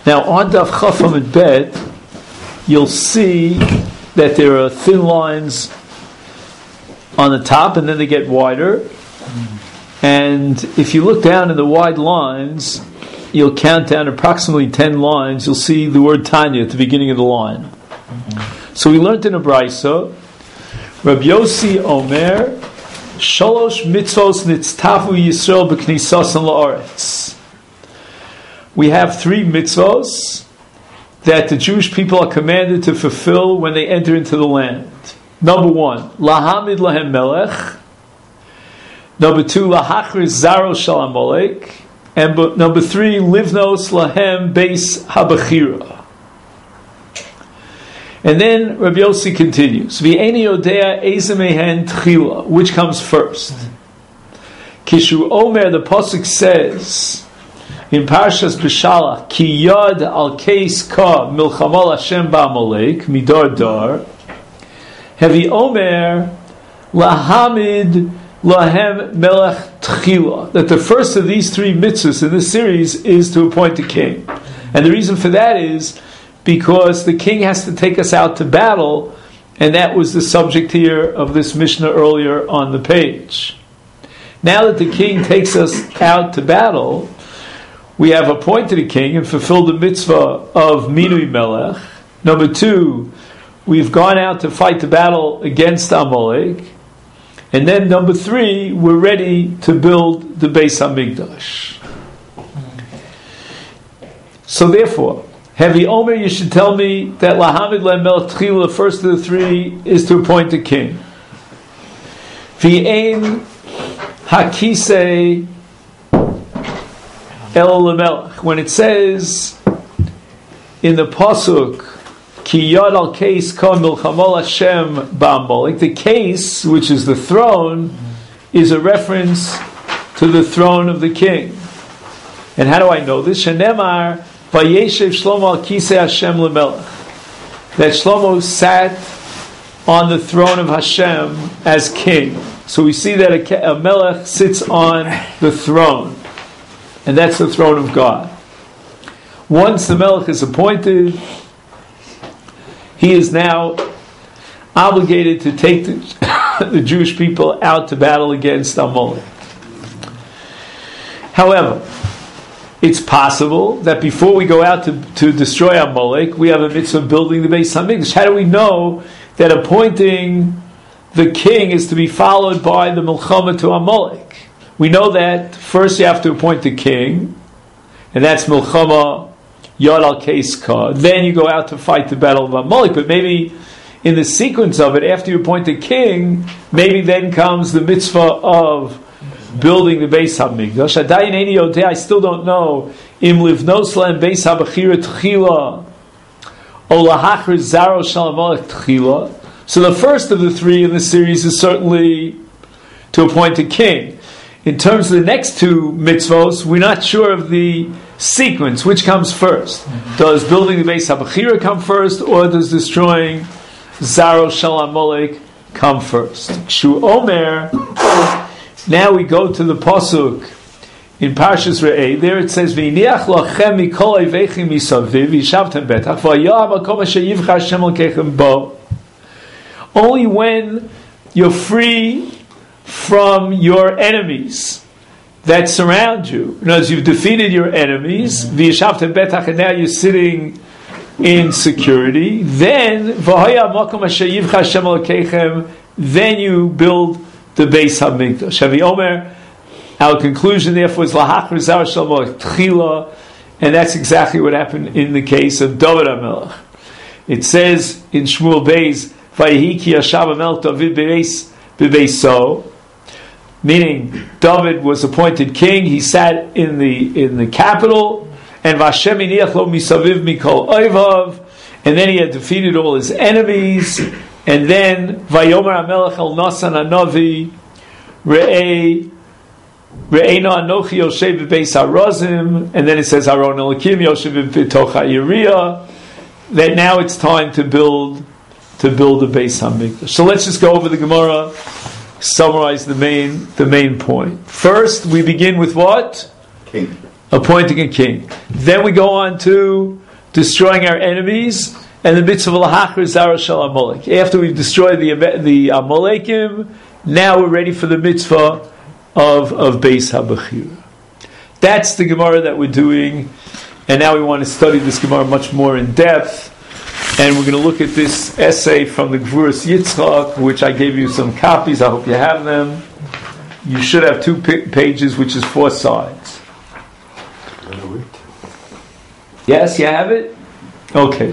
Now on Daf Chaf Amud Bet, you'll see that there are thin lines on the top, and then they get wider. And if you look down in the wide lines, you'll count down approximately 10 lines. You'll see the word Tanya at the beginning of the line. So we learned in a Brisa, Rabbi Yossi Omer, Shalosh mitzvos nitztafu Yisrael b'knisasan la'aretz. We have 3 mitzvos that the Jewish people are commanded to fulfill when they enter into the land. Number 1, lahamid lahem melech. Number 2, lahachriz zaro shel Amalek. And number 3, livnos lahem beis habachira. And then Rabbi Yossi continues, V'eni yodea eze mehen tchila, which comes first? Kishu Omer, the pasuk says in Parshas Beshalach, Ki yad al keis ka milchamal Hashem ba'amalek midar dar. Hevi Omer lahamid lahem melech tchila. That the first of these 3 mitzvahs in this series is to appoint a king, and the reason for that is because the king has to take us out to battle, and that was the subject here of this Mishnah earlier on the page. Now that the king takes us out to battle, we have appointed a king and fulfilled the mitzvah of Minui Melech. Number 2, we've gone out to fight the battle against Amalek. And then number 3, we're ready to build the Beis HaMikdash. So therefore, Hevi Omer, you should tell me that Lahamid Lemel Tchila, the first of the 3, is to appoint a king. V'ein Hakisei El Lamelech. When it says in the pasuk, Ki Yad Al Keis Ka Milchamal Hashem Ba'amalek, the case, which is the throne, is a reference to the throne of the king. And how do I know this? Shenemar Vayeshev Shlomo al Kisei Hashem lemelech. That Shlomo sat on the throne of Hashem as king. So we see that a melech sits on the throne, and that's the throne of God. Once the melech is appointed, he is now obligated to take the Jewish people out to battle against Amalek. However, it's possible that before we go out to destroy Amalek, we have a mitzvah of building the Beis HaMikdash. How do we know that appointing the king is to be followed by the Milchama to Amalek? We know that first you have to appoint the king, and that's Milchama Yad al Keis Ka. Then you go out to fight the battle of Amalek. But maybe in the sequence of it, after you appoint the king, maybe then comes the mitzvah of building the Beis HaMikdash. Adayin eini yodeh, I still don't know. Im livnos lahem Beis HaBachira tchila, o lahachriz zaro shel Amalek tchila. So the first of the 3 in the series is certainly to appoint a king. In terms of the next 2 mitzvos, we're not sure of the sequence. Which comes first? Does building the Beis HaBachira come first, or does destroying zaro shel Amalek come first? Shu Omer. Now we go to the pasuk in Parshas Re'eh. There it says, "V'iniach lachem mikol oivechem misaviv yishavtem betach v'yam makom asher yivcha Hashem elokechem bo." Only when you're free from your enemies that surround you, in other words, you've defeated your enemies, v'yishavtem betach, and now you're sitting in security, then v'yam makom asher yivcha Hashem elokechem, then you build the Beis HaMikdash. Shavi Omer, our conclusion therefore is lahachriz zaro shel Amalek tchila, and that's exactly what happened in the case of David HaMelech. It says in Shmuel Beis, Vayehi ki yashav HaMelech David b'beiso, meaning David was appointed king. He sat in the capital, and Vashem iniach lo misaviv mikol oivav, and then he had defeated all his enemies. And then Vayomer HaMelech El Nasan HaNavi Re'ena Anochi Yoshev B'Beis HaRozim, and then it says Aron Elokim Yoshev B'Toch HaYiriyah, that now it's time to build the Beis HaMikdash. So let's just go over the Gemara, summarize the main point. First, we begin with what? King. Appointing a king. Then we go on to destroying our enemies, and the mitzvah l'hachar zara shel Amalek. After we've destroyed the Amalekim, now we're ready for the mitzvah of Beis HaBechira. That's the Gemara that we're doing, and now we want to study this Gemara much more in depth. And we're going to look at this essay from the Gvuras Yitzchak, which I gave you some copies. I hope you have them. You should have 2 pages, which is 4 sides. Yes, you have it? Okay.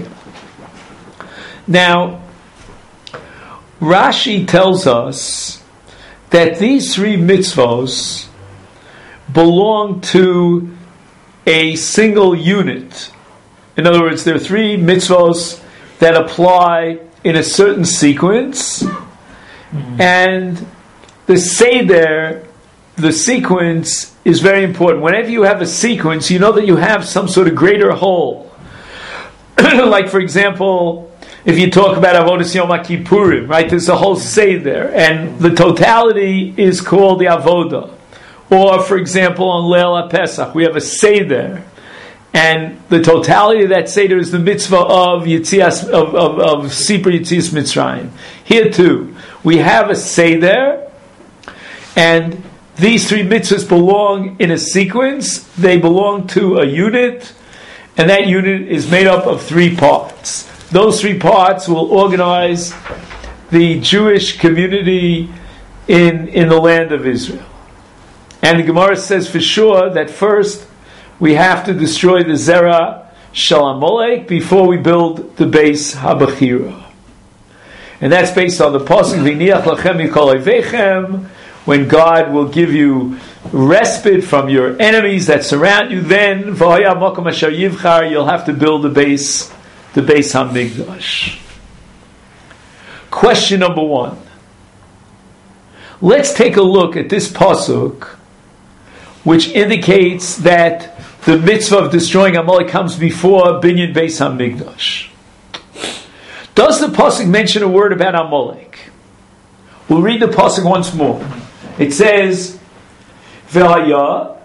Now, Rashi tells us that these 3 mitzvos belong to a single unit. In other words, there are 3 mitzvos that apply in a certain sequence, and the Seder, the sequence, is very important. Whenever you have a sequence, you know that you have some sort of greater whole. Like, for example, if you talk about Avodas Yom HaKippurim, right, there's a whole Seder, and the totality is called the Avodah. Or, for example, on Leil HaPesach, we have a Seder, and the totality of that Seder is the mitzvah of Yitzias, of Sipur Yitzias Mitzrayim. Here too, we have a Seder, and these 3 mitzvahs belong in a sequence. They belong to a unit, and that unit is made up of 3 parts. Those 3 parts will organize the Jewish community in the land of Israel. And the Gemara says for sure that first we have to destroy the Zera Shel Amalek before we build the Beis HaBechira. And that's based on the pasuk V'niach lachem mikol oivechem, when God will give you respite from your enemies that surround you. Then v'hoya makom asher yivchar, you'll have to build the Beis HaMikdash. Question number 1. Let's take a look at this pasuk, which indicates that the mitzvah of destroying Amalek comes before Binyan Beis HaMikdash. Does the pasuk mention a word about Amalek? We'll read the pasuk once more. It says, "Ve'haya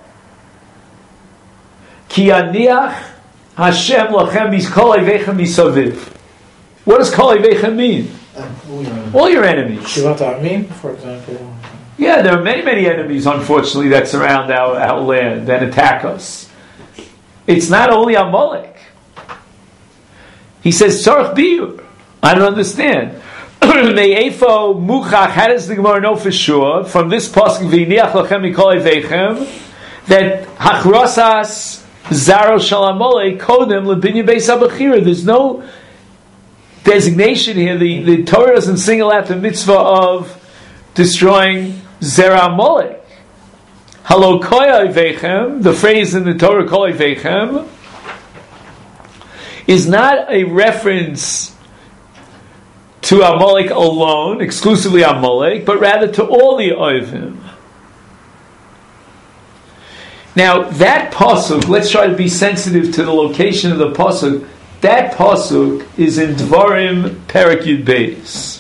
ki aniach Hashem lachem kol oivechem misaviv." What does kol oivechem mean? All your enemies. Shivat Armin, for example. Yeah, there are many enemies, unfortunately, that surround our land and attack us. It's not only Amalek. He says, Tzarech Biur. I don't understand. Me'efo muchach, how does the Gemara know for sure, from this pasuk, V'niach lachem mikol oivechem, that hachrasas zaro shel Amalek kodem lebinyan Beis HaBechira. There's no designation here. The Torah doesn't single out the mitzvah of destroying Zera Amalek. Halo koy oivechem, the phrase in the Torah kol oivechem, is not a reference to Amalek alone, exclusively Amalek, but rather to all the oivim. Now, that pasuk, let's try to be sensitive to the location of the pasuk. That pasuk is in Dvarim Perek Yud Beis,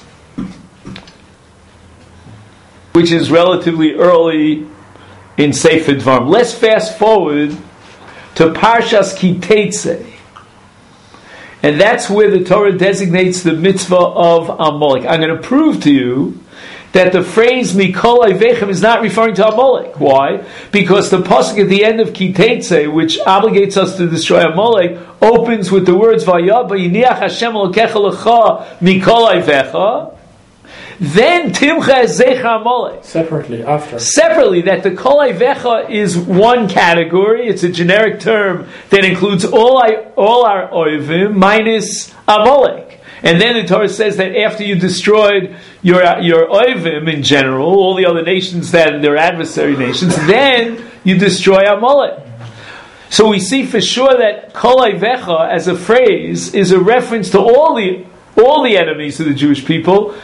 which is relatively early in Sefer Dvarim. Let's fast forward to Parshas Ki Teitzei, and that's where the Torah designates the mitzvah of Amalek. I'm going to prove to you that the phrase Mikol Oivechem is not referring to Amalek. Why? Because the pasuk at the end of Ki Teitzei, which obligates us to destroy Amalek, opens with the words Vayah B'yiniach Hashem Elokecha Lecha Mikol Oivecha. Then Timcha is Zecher Amalek. Separately, after. Separately, that the Kol Oivecha is one category. It's a generic term that includes all our Oivim minus Amalek. And then the Torah says that after you destroyed your Oivim in general, all the other nations that they're adversary nations, then you destroy Amalek. So we see for sure that Kol Oivecha as a phrase is a reference to all the enemies of the Jewish people,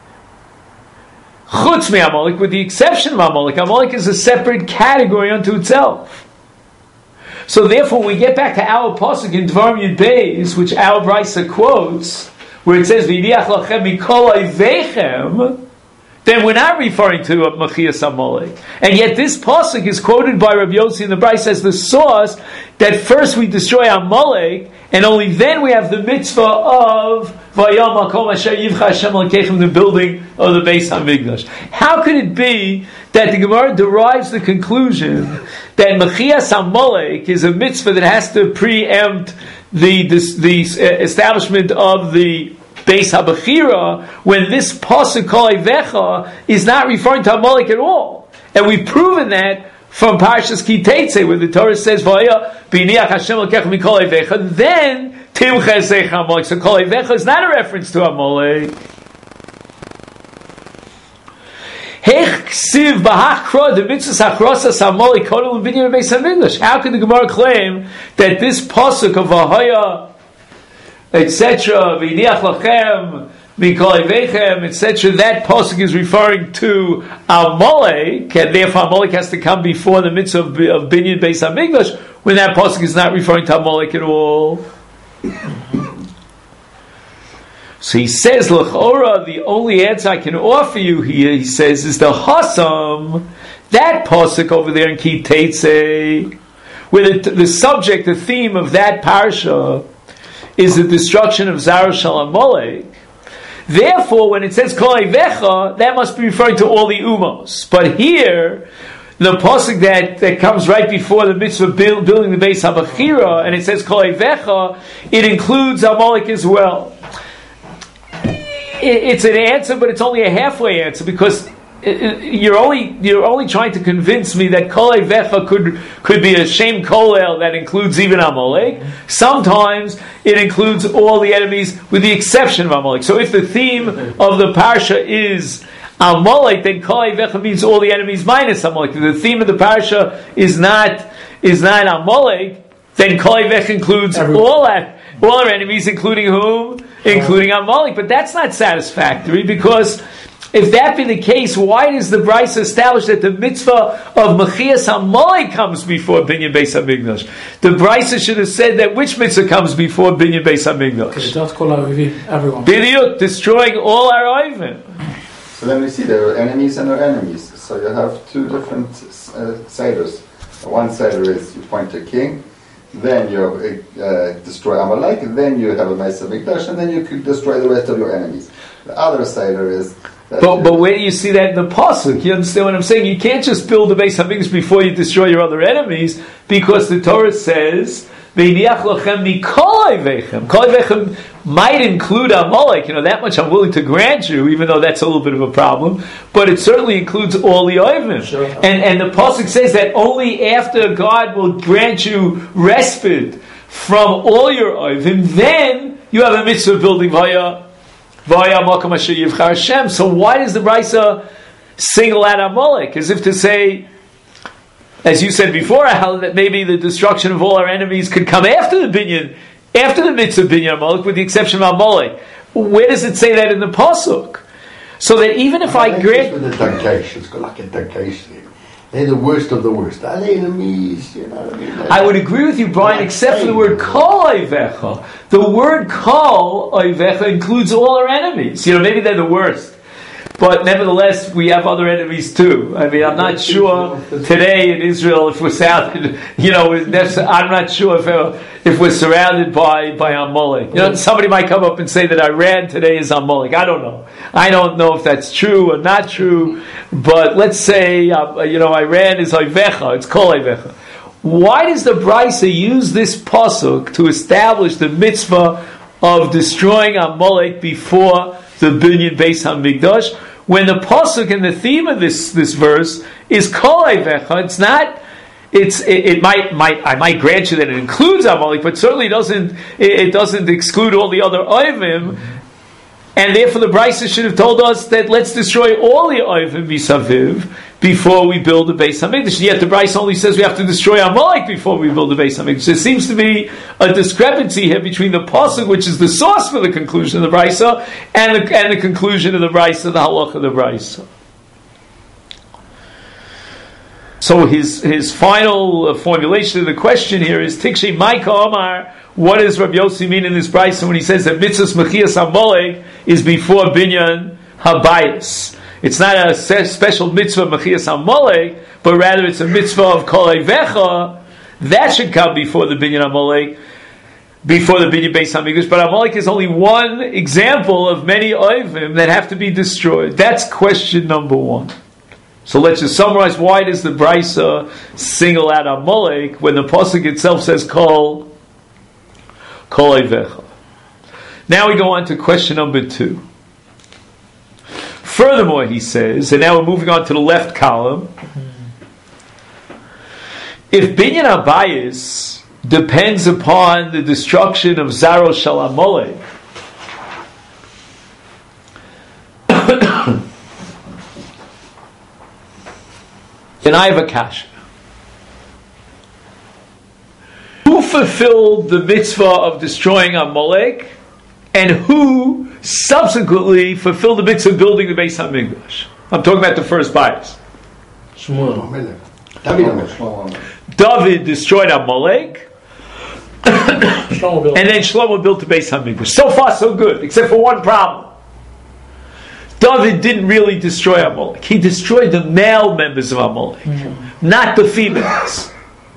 Chutz me Amalek, with the exception of Amalek. Amalek is a separate category unto itself. So therefore, we get back to our pasuk in Dvarim Yud Beis, which our Brisa quotes, where it says, "V'niach lachem mikol oivechem," then we're not referring to Machias Amalek. And yet this pasuk is quoted by Rabbi Yossi in the Brayso as the source that first we destroy Amalek, and only then we have the mitzvah of Vayam Makom Asher Yivcha Hashem Elokeichem, the building of the Beis Hamikdash. How could it be that the Gemara derives the conclusion that Machias Amalek is a mitzvah that has to preempt the establishment of the Beis HaBechira, when this pasuk Kol Eivecha is not referring to Amalek at all? And we've proven that from Parshas Ki Teitzei, where the Torah says Vaya B'niach Hashem Elokeichem Mikol Eivecha, then Timches Zeich Amalek. So Kol Eivecha is not a reference to Amalek. How could the Gemara claim that this pasuk of Vahaya, etc., V'niach Lachem, Mikol Eivechem, etc., that pasuk is referring to Amalek, and therefore Amalek has to come before the mitzvah of Binyan Beis Hamikdash, when that pasuk is not referring to Amalek at all? So he says, L'chora, the only answer I can offer you here, he says, is the Hasam, that pasuk over there in Ki Teitzei, where the subject, the theme of that parsha is the destruction of Zara Shel Amalek. Therefore, when it says Kol Eivecha, that must be referring to all the umos. But here, the pasuk that comes right before the mitzvah of building the Beis HaBechira, and it says Kol Eivecha, it includes Amalek as well. It's an answer, but it's only a halfway answer, because you're only trying to convince me that Kol Eivecha could be a Shem Kolel that includes even Amalek. Sometimes it includes all the enemies with the exception of Amalek. So if the theme of the parsha is Amalek, then Kol Eivecha means all the enemies minus Amalek. If the theme of the parsha is not Amalek, then Kol Eivecha includes all our enemies, including whom? Including Amalek. But that's not satisfactory, because if that be the case, why does the Brayso establish that the mitzvah of Machias Amalek comes before Binyan Beis Hamikdash? The Brayso should have said that which mitzvah comes before Binyan Beis Hamikdash? Everyone. B'diuk, destroying all our oivim. So then we see there are enemies and there are enemies. So you have two different siders. One sider is you point to king, then you destroy Amalek, then you have a Beis Hamikdash, and then you could destroy the rest of your enemies. The other sider is but where do you see that in the pasuk? You understand what I'm saying? You can't just build the Beis Hamikdash before you destroy your other enemies, because the Torah says V'niach lachem mikol Eivechem. Kol Eivechem might include Amalek. That much I'm willing to grant you, even though that's a little bit of a problem. But it certainly includes all the oivim. Sure. And the pasuk says that only after God will grant you respite from all your oivim, then you have a mitzvah of building Vaya Makom Asher Yivcha Hashem. So why does the Brayso single out Amalek, as if to say, as you said before, Al, that maybe the destruction of all our enemies could come after the binyan, after the mitzvah of binyan Amalek, with the exception of Amalek? Where does it say that in the pasuk? So that even if I grant with the Dankesh, it's got like a Dankesh. They're the worst of the worst. They're the enemies, you know what I mean? I would agree with you, Brian, except for the word Kol Eivecha. The word Kol Eivecha includes all our enemies. Maybe they're the worst, but nevertheless, we have other enemies too. I mean, I'm not sure today in Israel if we're surrounded. I'm not sure if we're surrounded by Amalek. Somebody might come up and say that Iran today is Amalek. I don't know. I don't know if that's true or not true. But let's say Iran is Eivecha. It's Kol Eivecha. Why does the Brayso use this pasuk to establish the mitzvah of destroying Amalek before the Binyan Beis Hamikdash, when the pasuk and the theme of this verse is Kol Eivecha? It's not. I might grant you that it includes Amalek, but certainly it doesn't exclude all the other oivim. And therefore, the Brayso should have told us that let's destroy all the oivim bisaviv before we build the Beis Hamikdash. Yet the Brayso only says we have to destroy Amalek before we build the Beis Hamikdash. There seems to be a discrepancy here between the pasuk, which is the source for the conclusion of the Brayso, and the conclusion of the Brayso, the halach of the Brayso. So his final formulation of the question here is Tikshe Maika Omar. What does Rabbi Yossi mean in this Brayso when he says that mitzvahs Machias Amalek is before Binyan Habayis? It's not a special mitzvah Mechias Amalek, but rather it's a mitzvah of Kol Eivecha. That should come before the Binyan Amalek, before the Binyan Beis Hamikdash. But Amalek is only one example of many Oivim that have to be destroyed. That's question number one. So let's just summarize. Why does the Brisa single out Amalek when the pasuk itself says Kol Eivecha? Now we go on to question number 2. Furthermore, he says, and now we're moving on to the left column. If Binyan Abayis depends upon the destruction of Zaro Shel Amalek, then I have a kasha. Who fulfilled the mitzvah of destroying Amalek, and who subsequently fulfilled the mitzvah of building the Beis HaMikdash? I'm talking about the first bias. David destroyed Amalek, and then Shlomo built the Beis HaMikdash. So far, so good, except for one problem. David didn't really destroy Amalek. He destroyed the male members of Amalek, not the females.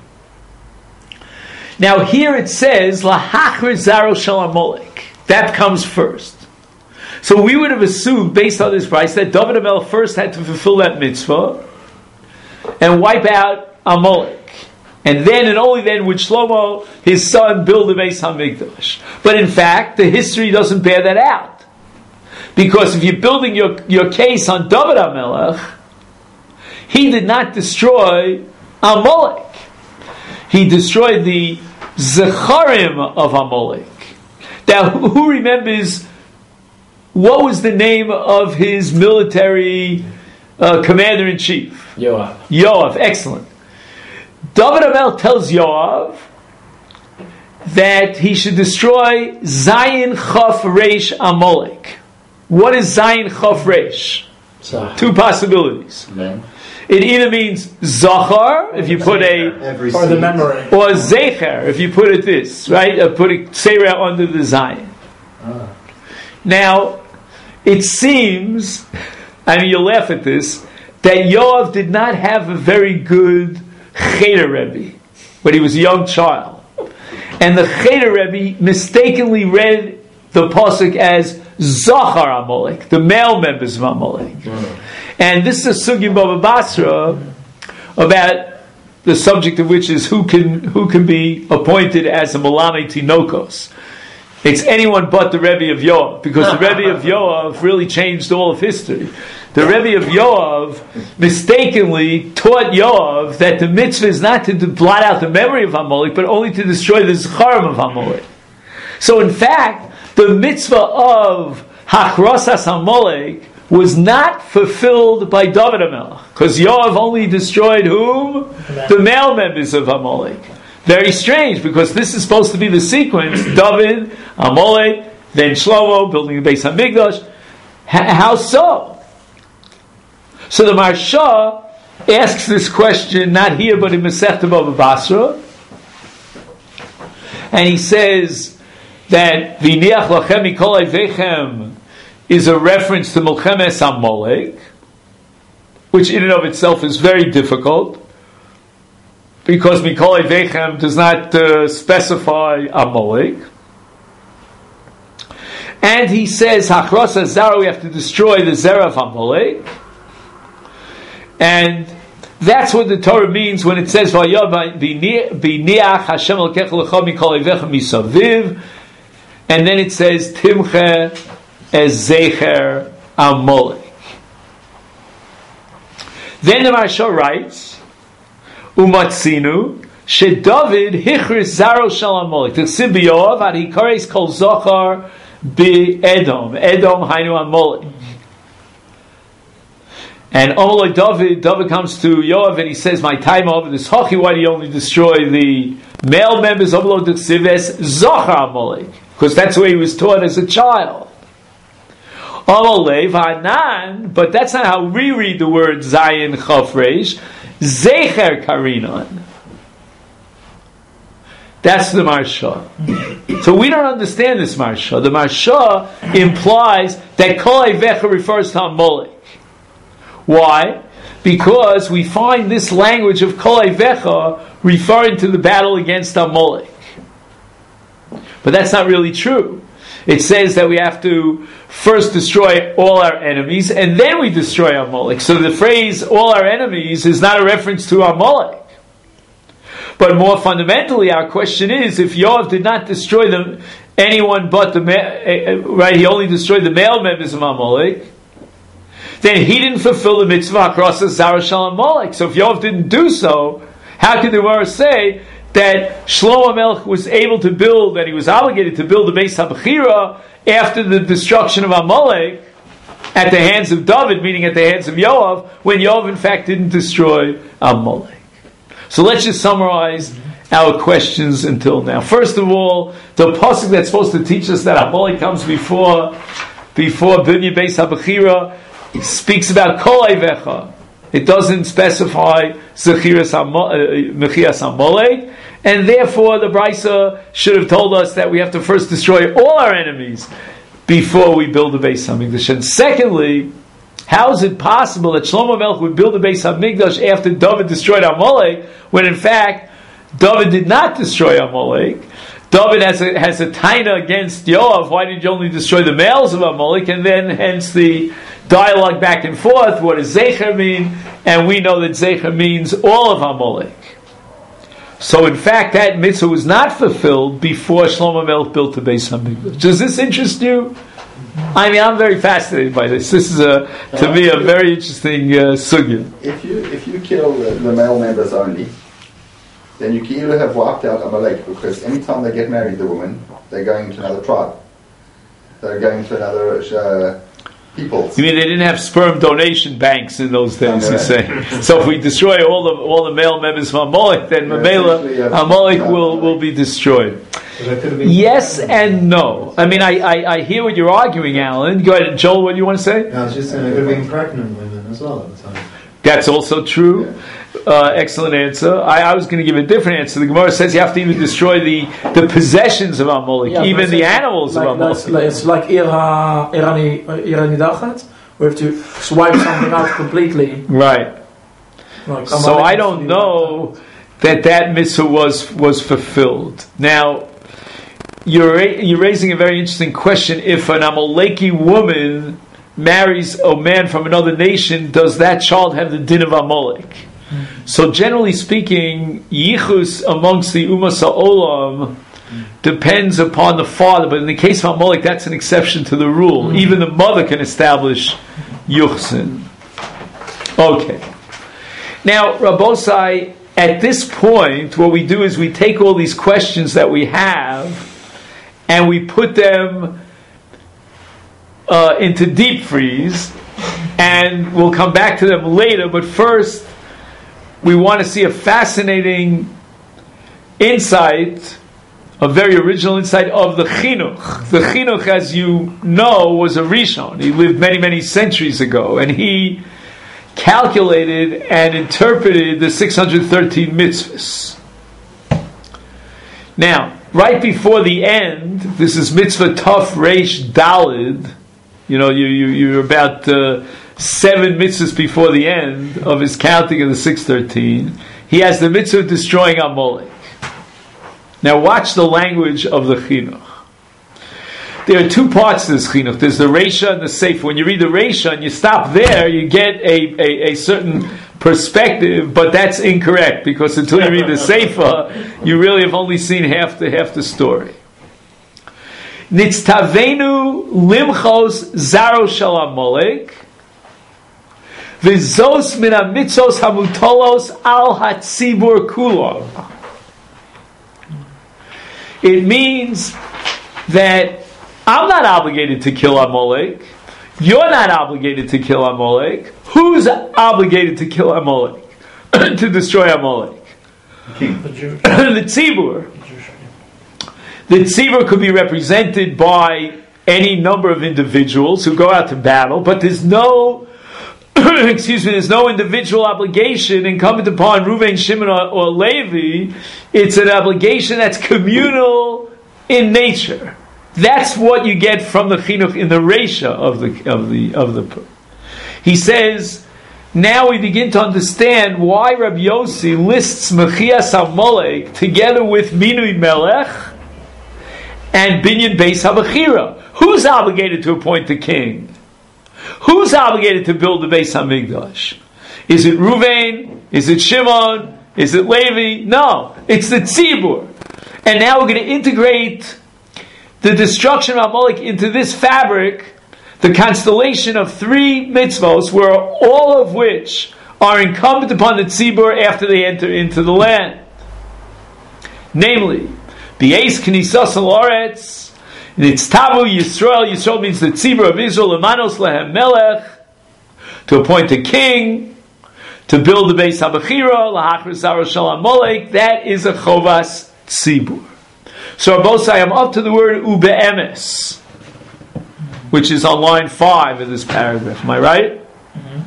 Now here it says, Lahachar Zaro Shel Amalek. That comes first. So we would have assumed, based on this price, that David HaMelech first had to fulfill that mitzvah and wipe out Amalek. And then and only then would Shlomo, his son, build the Beis HaMikdash. But in fact, the history doesn't bear that out. Because if you're building your case on David HaMelech, he did not destroy Amalek. He destroyed the Zecharim of Amalek. Now, who remembers what was the name of his military commander-in-chief? Yoav. Yoav, excellent. David HaMelech tells Yoav that he should destroy Zayin Chaf Reish Amalek. What is Zayin Chaf Reish? Two possibilities. Name. It either means Zachar, if you put Or the memory. or Zecher, if you put it this, right? Put a Seirah under the Zayin. Now, it seems, I mean, you'll laugh at this, that Yoav did not have a very good Cheder Rebbe when he was a young child. And the Cheder Rebbe mistakenly read the pasuk as Zachar Amalek, the male members of Amalek. And this is a sugi Baba Basra about the subject of which is who can be appointed as a Malame Tinokos. It's anyone but the Rebbe of Yoav, because the Rebbe of Yoav really changed all of history. The Rebbe of Yoav mistakenly taught Yoav that the mitzvah is not to blot out the memory of Amalek, but only to destroy the Zecharim of Amalek. So in fact, the mitzvah of Hachrosas Amalek was not fulfilled by David HaMelech, because Yoav only destroyed whom? The male members of Amalek. Very strange, because this is supposed to be the sequence: David, Amalek, then Shlomo building the Beis HaMikdash. How so? So the Maharsha asks this question not here but in Masechta Bava Basra, and he says that V'niach lachem mikol Eivechem is a reference to Milchemes Amalek, which in and of itself is very difficult, because Mikol Eivechem does not specify Amalek. And he says, Hachros HaZara, we have to destroy the Zerah of Amalek. And that's what the Torah means when it says, B'niach Hashem Elokecha L'cha Mikol Eivechem Misaviv. And then it says, Timche Ez Zecher Amalek. Then the Maharsha writes, Umatzinu sheDavid hichris Zaro Shel Amalek T'chsiv b'Yoav ad hikares kol Zachar b'Edom Edom hainu Amalek. And Amalek David comes to Yoav and he says, my time over this Hachi, why do you only destroy the male members of Amalek T'chsiv es Zachar Amalek? Because that's the way he was taught as a child. Amalek Hanan, but that's not how we read the word Zayin Chaf Reish. Zecher Karinan. That's the Maharsha. So we don't understand this Maharsha. The Maharsha implies that Kol Eivecha refers to Amalek. Why? Because we find this language of Kol Eivecha referring to the battle against Amalek. But that's not really true. It says that we have to first destroy all our enemies, and then we destroy Amalek. So the phrase, all our enemies, is not a reference to Amalek. But more fundamentally, our question is, if Yoav did not destroy anyone but right, he only destroyed the male members of Amalek, then he didn't fulfill the mitzvah across the Zara Shal Amalek. So if Yoav didn't do so, how can the Gemara say that Shlomo Melech was able to build, that he was obligated to build the Beis HaBechira after the destruction of Amalek at the hands of David, meaning at the hands of Yoav, when Yoav in fact didn't destroy Amalek? So let's just summarize our questions until now. First of all, the pasuk that's supposed to teach us that Amalek comes before Binyah Beis HaBechira speaks about Kol Eivecha. It doesn't specify Mechias Amalek, and therefore the Brisa should have told us that we have to first destroy all our enemies before we build the Beis HaMikdash. And secondly, how is it possible that Shlomo Melech would build the Beis HaMikdash after David destroyed Amalek, when in fact David did not destroy Amalek? David has a taina against Yoav. Why did you only destroy the males of Amalek? And then hence the dialogue back and forth. What does Zecher mean? And we know that Zecher means all of Amalek. So in fact that mitzvah was not fulfilled before Shlomo Melech built the Beis HaMikdash. Does this interest you? I mean, I'm very fascinated by this. This is to me a very interesting sugya. If you kill the male members only, then you can either have wiped out Amalek, because anytime they get married, the woman, they're going to another tribe. They're going to another people. You mean they didn't have sperm donation banks in those days, you say? So if we destroy all the male members of Amalek, then Mamela, Amalek will be destroyed. Yes and no. I mean, I hear what you're arguing, Alan. Go ahead, Joel, what do you want to say? I was just saying it could have been pregnant women as well at the time. That's also true. Excellent answer. I was going to give a different answer. The Gemara says you have to even destroy the possessions of Amalek, even the animals of Amalek. It's like Irani Dachat. We have to swipe something out completely. Right. Like so I don't know that mitzvah was fulfilled. Now, you're raising a very interesting question. If an Amaleki woman marries a man from another nation, does that child have the din of Amalek? So generally speaking, yichus amongst the Umas Ha'olam depends upon the father, but in the case of Amalek, that's an exception to the rule. Even the mother can establish yuchsin. Okay. Now, Rabbosai, at this point, what we do is we take all these questions that we have and we put them into deep freeze, and we'll come back to them later, but first we want to see a fascinating insight, a very original insight of the Chinuch. The Chinuch, as you know, was a Rishon. He lived many, many centuries ago, and he calculated and interpreted the 613 mitzvahs. Now, right before the end, this is mitzvah Tov Reish Dalid. You know, you're about 7 mitzvahs before the end of his counting of the 613. He has the mitzvah of destroying Amalek. Now watch the language of the Chinuch. There are 2 parts to this Chinuch. There's the Reisha and the Sefer. When you read the Reisha and you stop there, you get a certain perspective, but that's incorrect, because until you read the Sefer, you really have only seen half the story. Nitztavenu limchos zaro shel Amalek v'zos min hamitzos hamutolos al hatzibur kulo. It means that I'm not obligated to kill Amalek. You're not obligated to kill Amalek. Who's obligated to kill Amalek? To destroy Amalek? The tzibur. The tzibur could be represented by any number of individuals who go out to battle, but there's no there's no individual obligation incumbent upon Reuven, Shimon, or Levi. It's an obligation that's communal in nature. That's what you get from the chinuch in the reisha of the. He says now we begin to understand why Rabbi Yossi lists Mechias HaMolek together with Minui Melech and Binyan Beis HaBechira. Who's obligated to appoint the king? Who's obligated to build the Beis HaMikdash? Is it Ruvain? Is it Shimon? Is it Levi? No, it's the Tzibur. And now we're going to integrate the destruction of Amalek into this fabric, the constellation of 3 mitzvos, where all of which are incumbent upon the Tzibur after they enter into the land. Namely, B'yeis Knisas L'Oretz, Nitztavu Yisrael. Yisrael means the Tzibur of Israel, Lemanos Lehem Melech, to appoint a king, to build the Beis HaBechira, Lahachris Zara Shel Amalek. That is a Chovas Tzibur. So Rabosai, I'm up to the word Ube'emes, which is on line 5 of this paragraph. Am I right? Yes.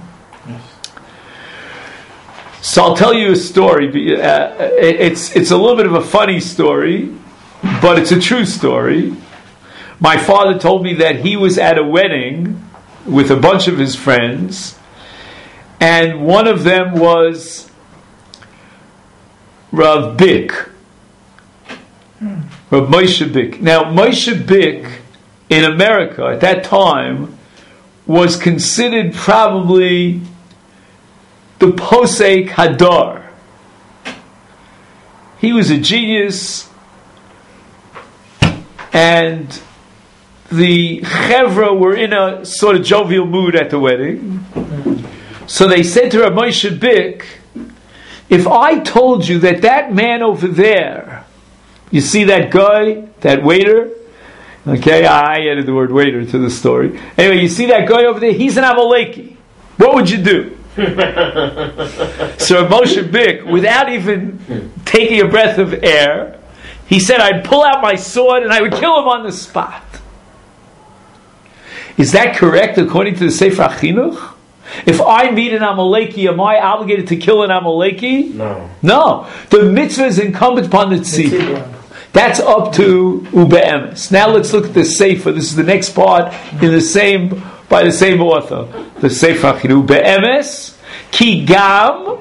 So I'll tell you a story. It's a little bit of a funny story, but it's a true story. My father told me that he was at a wedding with a bunch of his friends, and one of them was Rav Bick, Rav Moshe Bick. Now, Moshe Bick in America at that time was considered probably the Posek Hadar. He was a genius, and the Chevra were in a sort of jovial mood at the wedding. So they said to Rav Moshe Bick, if I told you that man over there, you see that guy, that waiter? Okay, I added the word waiter to the story. Anyway, you see that guy over there? He's an Amaleki. What would you do? So Rav Moshe Bick, without even taking a breath of air, he said, I'd pull out my sword and I would kill him on the spot. Is that correct according to the Sefer HaChinuch? If I meet an Amaleki, am I obligated to kill an Amaleki? No. The mitzvah is incumbent upon the tzibur. That's up to Ube'emes. Now let's look at the Sefer. This is the next part by the same author. The Sefer HaChinuch. Ube'emes, ki gam,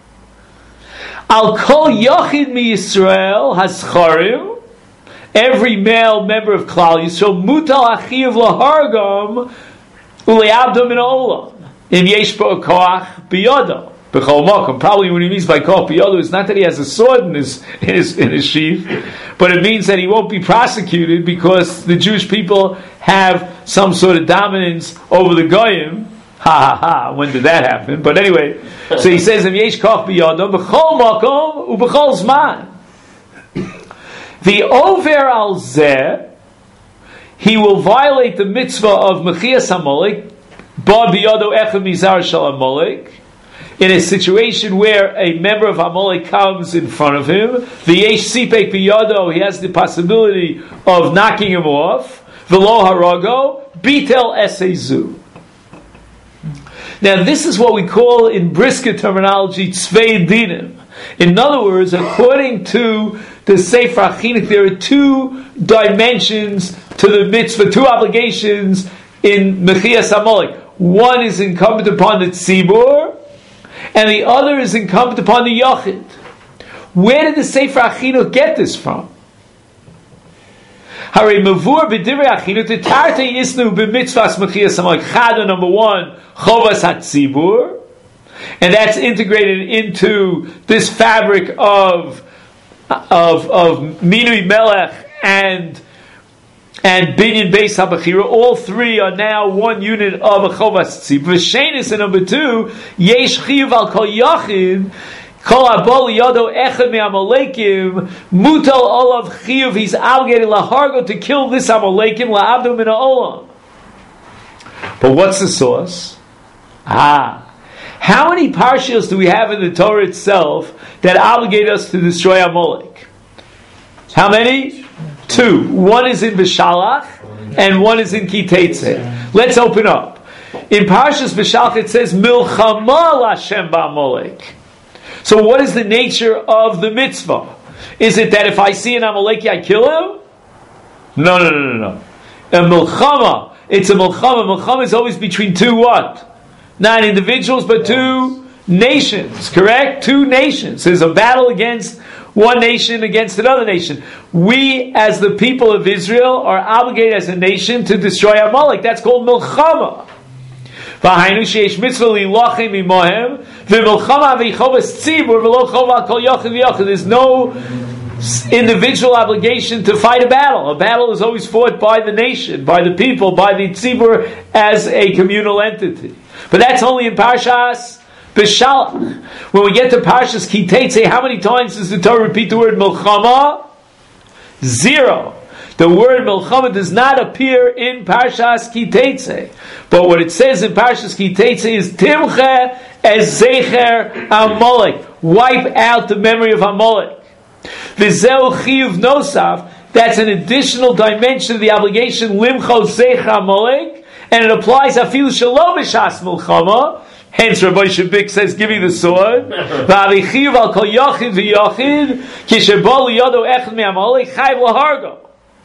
al kol yochid mi Yisrael hascharim, every male member of Klal Yisrael, mutal achiv lahargam uleabdom in olam. In Yeshbo Koach Biyodo. Probably what he means by Koach Biyodo is not that he has a sword in his sheath, but it means that he won't be prosecuted because the Jewish people have some sort of dominance over the Goyim. Ha ha ha, when did that happen? But anyway, so he says in Yesh Koach Biyodo, B'chol Makom u'B'chol Zman. The over al zeh, he will violate the mitzvah of Mechias HaMolek, in a situation where a member of Amalek comes in front of him, he has the possibility of knocking him off. V'lo harago bitel esezu. Now this is what we call in brisket terminology tzvei dinim. In other words, according to the Sefer HaChinuch, there are 2 dimensions to the mitzvah, 2 obligations in Mechias HaMolek. One is incumbent upon the tzibur, and the other is incumbent upon the yachid. Where did the Sefer HaChinuch get this from? Hare mavur b'divrei HaChinuch t'tarte yisnu b'mitzvahs Mechias HaMolek. Chada, number 1, chovas hatzibur, and that's integrated into this fabric of Minui Melech and Binyan Beis HaBechira. All 3 are now one unit of a Chovas Tzibur. V'shenis, and number 2, Yesh Chiyuv al Kol Yachid, Kol Abol Yodo Echad Me Amalekim, Mutal Olav Chiyuv, he's obligated Lahargo to kill this Amalekim, La'abdu Min Ha'olam. But what's the source? How many parshios do we have in the Torah itself that obligate us to destroy Amalek? How many? 2. One is in Beshalach, and one is in Kiteitzeh. Let's open up. In Parshas Beshalach it says, Milchama Lashem Ba'amalek. So what is the nature of the mitzvah? Is it that if I see an Amaleki, I kill him? No. A Milchama. It's a Milchama. Milchama is always between 2 what? Not individuals, but two nations, correct? Two nations. There's a battle against one nation against another nation. We, as the people of Israel, are obligated as a nation to destroy Amalek. That's called milchama. There's no individual obligation to fight a battle. A battle is always fought by the nation, by the people, by the tzibur as a communal entity. But that's only in Parshas Beshalach. When we get to Parshas Ki Teitzei, how many times does the Torah repeat the word milchama? 0. The word milchama does not appear in Parshas Ki Teitzei. But what it says in Parshas Ki Teitzei is Timche es zecher Amalek. Wipe out the memory of Amalek. V'zeu chiyuv nosaf. That's an additional dimension of the obligation limcho zecher Amalek, and it applies afilu shelo b'shas milchama. Hence, Rabbi Shabik says, "Give me the sword." V'avichiyuv al kol yachid v'yachid kishabol yodo echad me'amalek chayv lahargo.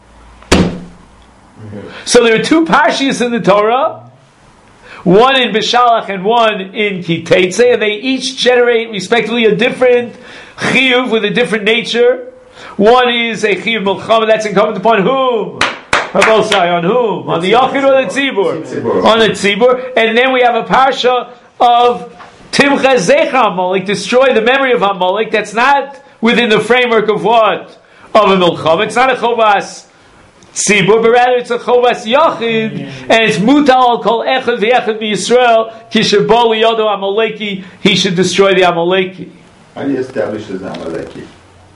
So there are two parshias in the Torah, one in Beshalach and one in Ki Teitzei, and they each generate respectively a different chiyuv with a different nature. One is a chiyuv milchama, that's incumbent upon whom? On whom? On the Yachid or the Tzibur? On the Tzibur. And then we have a parsha of Timcha Zecher Amalek, destroy the memory of Amalek. That's not within the framework of what? Of a milchama. It's not a chovas Tzibur, but rather it's a chovas Yachid, and it's mutal al kol echad v'echad v'Yisrael kishabol yodo Amaleki, he should destroy the Amaleki. How do you establish as Amaleki?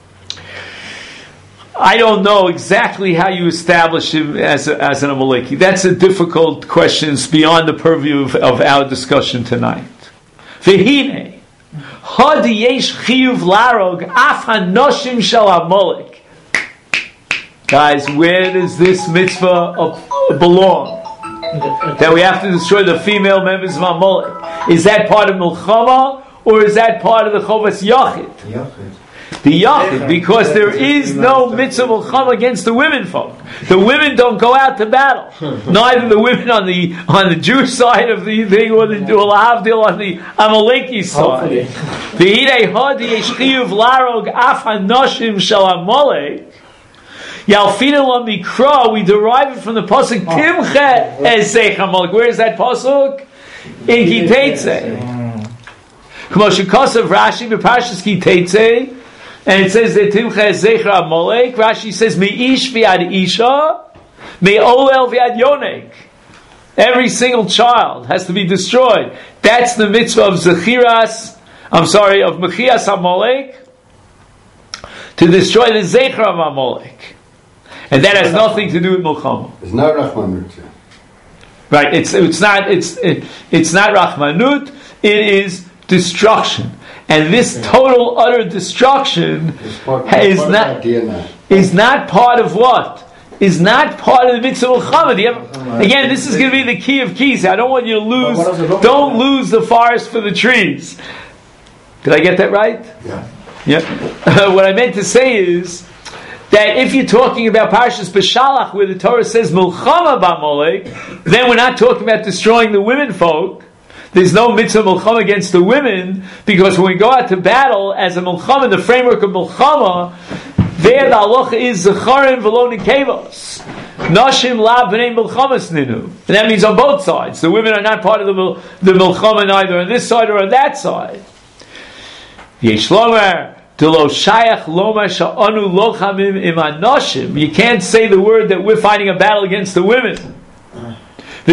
I don't know exactly how you establish him as an Amaleki. That's a difficult question. It's beyond the purview of our discussion tonight. V'hine, hadi yesh chiyuv larog af hanoshim shel Amalek. Guys, where does this mitzvah belong? That we have to destroy the female members of Amalek. Is that part of milchama, or is that part of the chovas yachid? The Yachid, because there is no mitzvah milchama against the women folk. The women don't go out to battle. Neither the women on the Jewish side of the thing or the Lahavdil on the Amaleki side. V'hidei hadi yesh chiyuv larog af hanoshim shel Amalek. Yalfina la mikra, we derive it from the pasuk Timche es zeich Amalek. Where is that pasuk? In Ki Teitzei. K'mo shekasav Rashi b'parshas Ki Teitzei. And it says that Timcha es zecher Amalek. Rashi says Me'ish v'ad isha, Me'olel v'ad yonek. Every single child has to be destroyed. That's the mitzvah of Mechias Amalek, to destroy the zecher of Amalek. And that has nothing to do with milchama. It's not Rachmanut. Right? It's not Rachmanut. It is destruction. And this total, utter destruction is not part of what? Is not part of the mitzvah milchama. Again, this is going to be the key of keys. I don't want you to lose. Don't lose the forest for the trees. Did I get that right? Yeah. What I meant to say is that if you're talking about Parshas Beshalach, where the Torah says milchama b'Amalek, then we're not talking about destroying the women folk. There's no mitzvah milchama against the women, because when we go out to battle as a milchama, in the framework of milchama, there the halacha is zecharim v'lo nikevos, nashim la b'nei milchamas ninu, and that means on both sides. The women are not part of the milchama neither on this side or on that side. Yesh lomer delo shayach lomer sha'anu lochamim im anashim. You can't say the word that we're fighting a battle against the women. That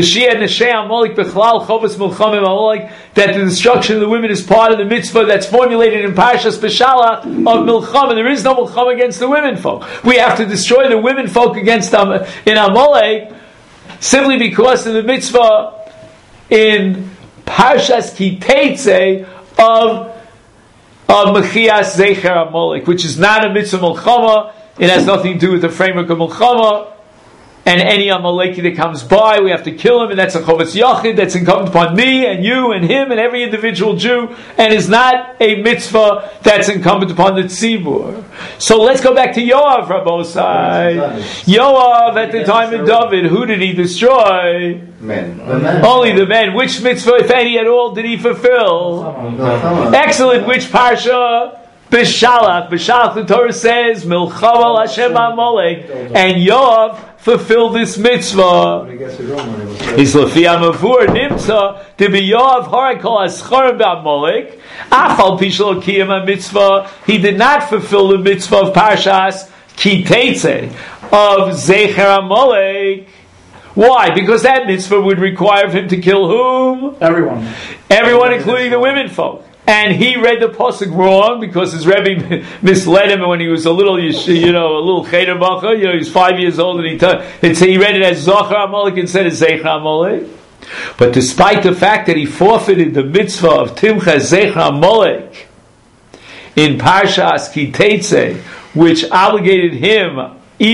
the destruction of the women is part of the mitzvah that's formulated in Parshas Beshalach of milchama. There is no milchama against the women folk. We have to destroy the women folk against them in Amalek simply because of the mitzvah in Parshas Ki Teitzei of Mechias Zecher Amalek, which is not a mitzvah milchama. It has nothing to do with the framework of milchama. and any Amaleki that comes by, we have to kill him, and that's a Chovas Yachid, that's incumbent upon me, and you, and him, and every individual Jew, and is not a mitzvah that's incumbent upon the Tzibur. So let's go back to Yoav, Rabbosai. Yoav, at the time of David, who did he destroy? Men. Only the men. Which mitzvah, if any at all, did he fulfill? Excellent. Which parsha? Bishalach. Bishalach, the Torah says, Milchama Hashem Amalek, and Yoav fulfilled this mitzvah. Is Lafi Amavur Nimtza to be Yoav Harakol Aschar Ba'Amalek. Achal Pishal Kiyam mitzvah. He did not fulfill the mitzvah of Parshas Ki Teitze of Zecher Amalek. Why? Because that mitzvah would require him to kill whom? Everyone, including the women folk. And he read the pasuk wrong because his Rebbe misled him when he was a little, a little cheder bacha. He was 5 years old, and he read it as Zachar Amalek instead of Zecher Amalek. But despite the fact that he forfeited the mitzvah of Timcha Zecher Amalek in Parshas Ki Teitze, which obligated him,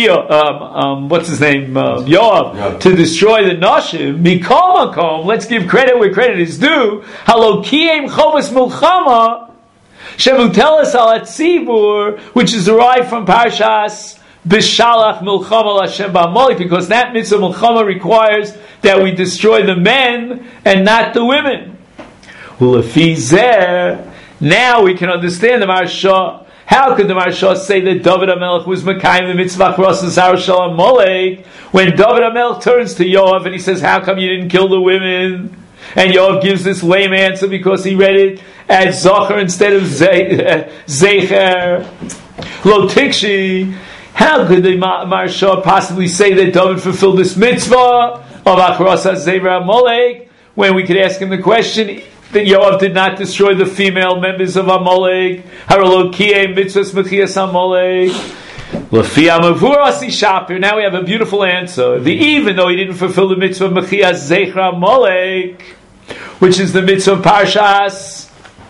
Yoav, to destroy the Nashim, Mikol Makom, let's give credit where credit is due, Halo Kiyem Chovas Milchama, Shemutelas al Atzibur, which is derived from Parshas Bishalach Milchama Lashem Ba'Amalek, because that mitzvah Milchama requires that we destroy the men and not the women. Ulefi Zeh, now we can understand the Maharsha. How could the Maharsha say that David HaMelech was Mekayim the mitzvah Chros Zar Shalom Molech when David HaMelech turns to Yoav and he says, how come you didn't kill the women? And Yoav gives this lame answer because he read it as Zachar instead of Zecher. Lo Tikshi, how could the Maharsha possibly say that David fulfilled this mitzvah of Achros Zar Molech when we could ask him the question that Yoav did not destroy the female members of Amalek? Haralokie mitzvahs mechias Amalek. Lafi amavur asi shapir. Now we have a beautiful answer. Even though he didn't fulfill the mitzvah of mechias zecher Amalek, which is the mitzvah of Parshas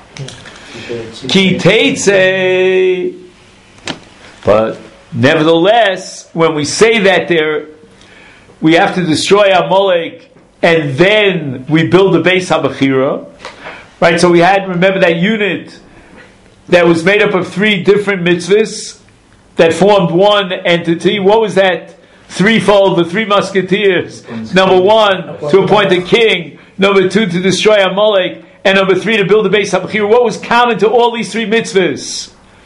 Ki Teitze, but nevertheless, when we say that we have to destroy Amalek and then we build the Beis HaBechira, right? So we had, remember that unit that was made up of 3 different mitzvahs that formed one entity. What was that threefold, the 3 musketeers? Number 1, to appoint a king. Number 2, to destroy Amalek. And number 3, to build the Beis HaBechira. What was common to all these 3 mitzvahs?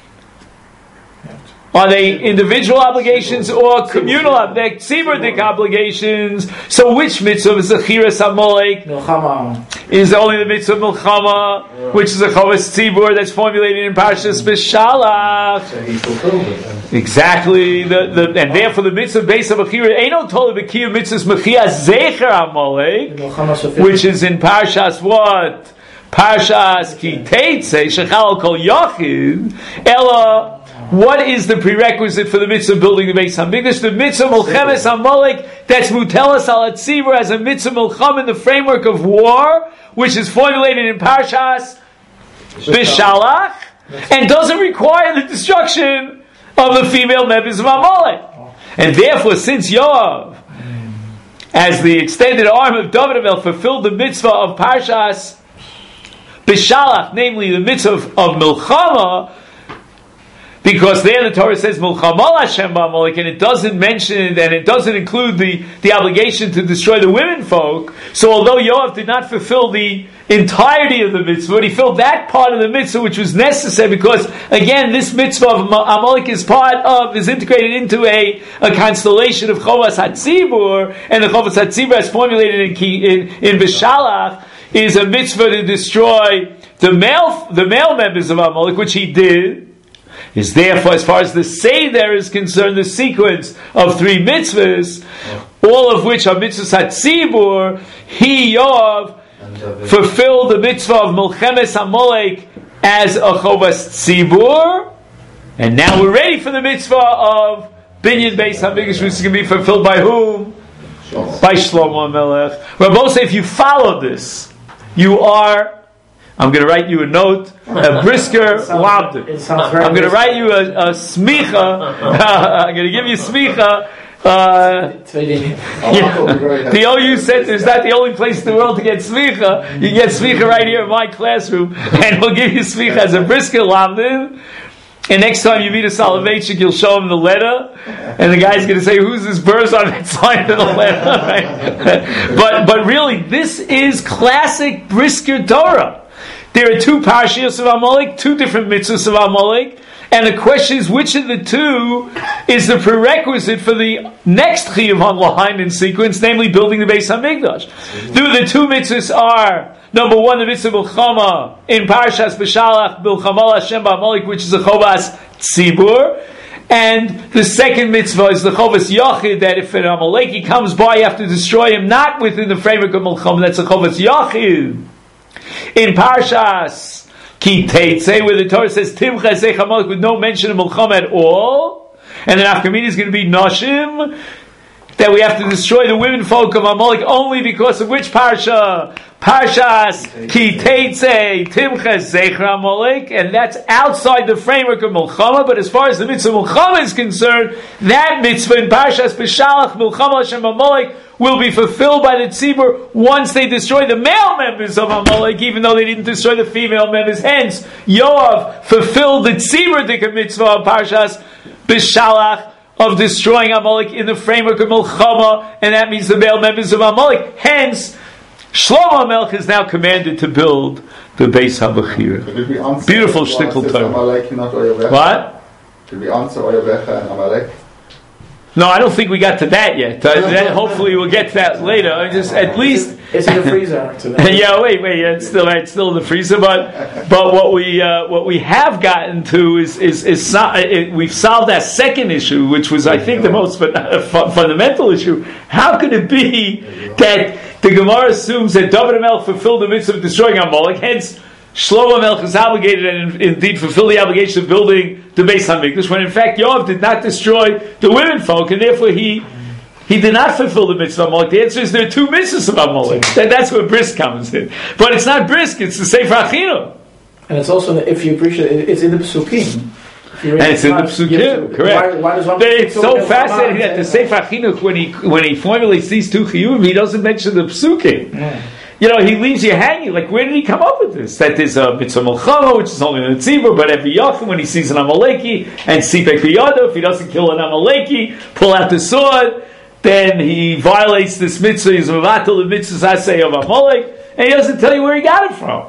Are they individual obligations or communal obligations? So which mitzvah is the Chiras Amalek? Is only the mitzvah Milchama, which is a Chovas Tzibur that's formulated in Parshas Bishalach. So he fulfilled it. Exactly. And therefore the mitzvah Beis HaBechira ain't no totally B'kiyah mitzvahs Mechias Zecher Amalek, which is in Parshas what? Parshas Ki Teitze Shechal Kol Yachid. Ella. What is the prerequisite for the mitzvah of building the Beis HaMikdash? The mitzvah Milchemes Amalek, that's Mutelas al Atzibur as a mitzvah Milcham in the framework of war, which is formulated in Parshas Bishalach, and doesn't require the destruction of the female members of Amalek. And therefore, since Yoav, as the extended arm of David HaMelech, fulfilled the mitzvah of Parshas Bishalach, namely the mitzvah of Milchama, because there the Torah says Milchama Hashem Ba'Amalek, and it doesn't mention it, and it doesn't include the obligation to destroy the women folk. So although Yoav did not fulfill the entirety of the mitzvah, he filled that part of the mitzvah which was necessary, because again this mitzvah of Amalek is integrated into a constellation of Chovas HaTzibur, and the Chovas HaTzibur as formulated in Bishalach is a mitzvah to destroy the male members of Amalek, which he did. Is therefore, as far as the Seder is concerned, the sequence of 3 mitzvahs, all of which are mitzvahs HaTzibur, Yoav, fulfilled the mitzvah of Milchemes Amalek as a Chovas Tzibur, and now we're ready for the mitzvah of Binyan Beis HaMikdash, which is going to be fulfilled by whom? By Shlomo HaMelech. Rabbosai, if you follow this, you are... I'm going to write you a note, a brisker labder. I'm going to write you a smicha. I'm going to give you smicha Twee dingen. The OU Center is not the only place in the world to get smicha. You get smicha right here in my classroom, and we'll give you smicha as a brisker lamdim. And next time you meet a Soloveitchik, you'll show him the letter, and the guy's going to say, "Who's this person on that side of the letter?" Right? but really, this is classic brisker Torah. There are two parashiyos of Amalek, two different mitzvahs of Amalek. And the question is, which of the two is the prerequisite for the next chiyuv on line in sequence, namely building the Beis Hamikdash? The two mitzvahs are, number one, the mitzvah Milchama in Parashas B'Shalach, Milchama Hashem B'Amalek, which is the Chovas Tzibur. And the second mitzvah is the Chovas Yachid, that if an Amaleki comes by, you have to destroy him, not within the framework of Milchama, that's the Chovas Yachid. In Parashas Ki Teitze, where the Torah says Timcha Zeich Amalek with no mention of Milchama at all, and then Afkamini is going to be Noshim, that we have to destroy the women folk of Amalek only because of which Parsha? Parshas Ki Teitze Timcha Zeich Amalek, and that's outside the framework of Milchama. But as far as the mitzvah Milchama is concerned, that mitzvah in Parshas B'Shalach Milchama Hashem Amalek will be fulfilled by the tzibur once they destroy the male members of Amalek, even though they didn't destroy the female members. Hence, Yoav fulfilled the tzibur dika mitzvah of Parshas B'Shalach of destroying Amalek in the framework of Milchama, and that means the male members of Amalek. Hence, Shlomo Melech is now commanded to build the Beis HaBechira. Beautiful shtickle Torah. What? Did we answer Oyavecha and Amalek? No, I don't think we got to that yet. Hopefully, we'll get to that later. At least it's in the freezer. Yeah, wait. Yeah, it's still in the freezer. But what we have gotten to is we've solved that second issue, which was, I think, the most fundamental issue. How could it be that the Gemara assumes that David HaMelech fulfilled the mitzvah of destroying Amalek? Hence, Shlomo Melech is obligated and indeed fulfill the obligation of building the Beis Hamikdash, when in fact Yoav did not destroy the women folk, and therefore he did not fulfill the mitzvah of Amalek. The answer is there are two mitzvahs of Amalek. That's where brisk comes in. But it's not brisk, it's the Sefer Achinu. And it's also, if you appreciate it, it's in the Pesukim. And it's in the Pesukim, correct. Why does one it's so fascinating that the Sefer Achinu, when he formulates these two chiyuvim, he doesn't mention the Pesukim. Yeah. He leaves you hanging. Like, where did he come up with this? That there's a mitzvah Milchama, which is only in the tzibur, but every Yachim, when he sees an Amaleki, and Sipek B'yado, if he doesn't kill an Amaleki, pull out the sword, then he violates this mitzvah, he's mevatel the mitzvah asay of Amalek, and he doesn't tell you where he got it from.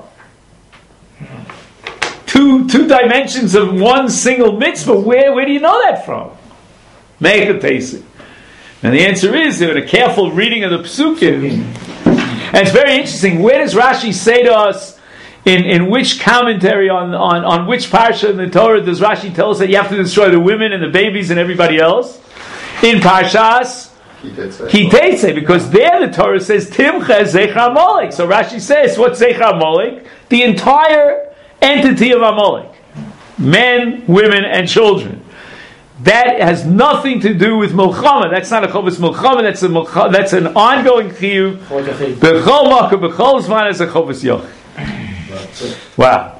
Two dimensions of one single mitzvah. Where do you know that from? Make a tasting. And the answer is, in a careful reading of the Pesukim, and it's very interesting. Where does Rashi say to us, in which commentary on which parsha in the Torah does Rashi tell us that you have to destroy the women and the babies and everybody else? In Parshas Ki Teitze, because there the Torah says Timcha Zecher Amalek. So Rashi says, what's Zecher Amalek? The entire entity of Amalek. Men, women, and children. That has nothing to do with Milchama. That's not a Chovas Milchama. That's an ongoing chiyuv. B'chol makom, b'chol zman as a Chovas Yoch. Wow.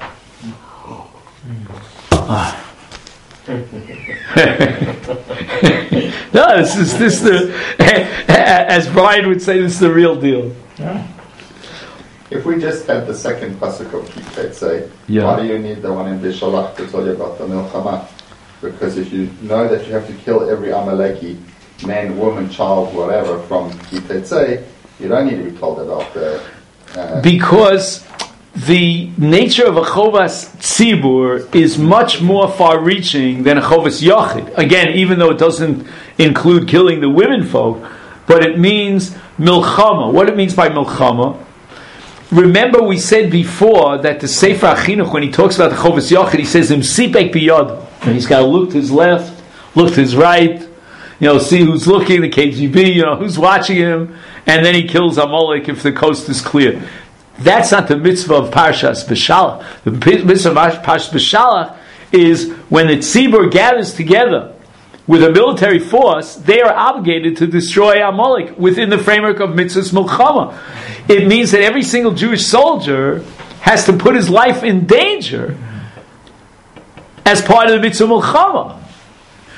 No, this the as Brian would say, this is the real deal. Yeah. If we just had the second pasuk of Ki Teitze, why do you need the one in Bishalach to tell you about the Milchama? Because if you know that you have to kill every Amaleki, man, woman, child, whatever, from Ki Teitze, you don't need to be told about the... Because the nature of a Chovas Tzibur is much more far-reaching than a Chovas Yachid. Again, even though it doesn't include killing the women folk, but it means Milchama. What it means by Milchama? Remember, we said before that the Sefer Achinuch, when he talks about the Chovas Yachid, he says, "Im sipek biyad." He's got to look to his left, look to his right, see who's looking, the KGB, who's watching him, and then he kills Amalek if the coast is clear. That's not the mitzvah of Parshas B'Shalach. The mitzvah of Parshas B'Shalach is when the tzibur gathers together with a military force, they are obligated to destroy Amalek within the framework of mitzvahs Milchama. It means that every single Jewish soldier has to put his life in danger as part of the mitzvah Milchama.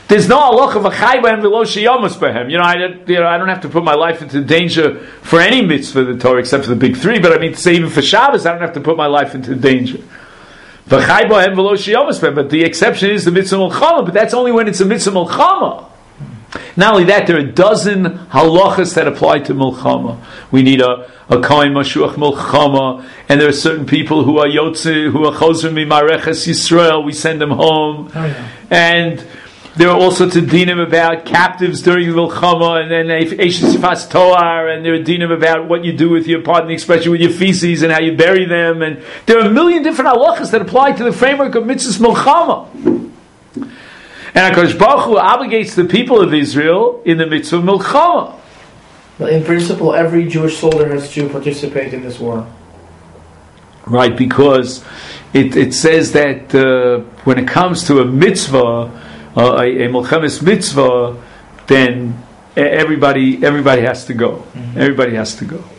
There's no halacha of a chai b'hem v'lo sheyomus b'hem. I don't have to put my life into danger for any mitzvah of the Torah except for the big three. But I mean to say even for Shabbos, I don't have to put my life into danger. But the exception is the mitzvah milchama. But that's only when it's a mitzvah milchama. Not only that, there are a dozen halachas that apply to milchama. We need a kohen mashuach milchama, and there are certain people who are yotze, who are chozer mimareches Yisrael. We send them home, and there are also to dinim about captives during the milchama, and then eishes sifas toar, and there are dinim about what you do with your, pardon the expression, with your feces and how you bury them, and there are a million different halachas that apply to the framework of mitzvahs milchama. And HaKadosh Baruch Hu obligates the people of Israel in the mitzvah milchama. But in principle, every Jewish soldier has to participate in this war. Right, because it says that when it comes to a mitzvah, a milchemes mitzvah, then everybody has to go. Mm-hmm. Everybody has to go.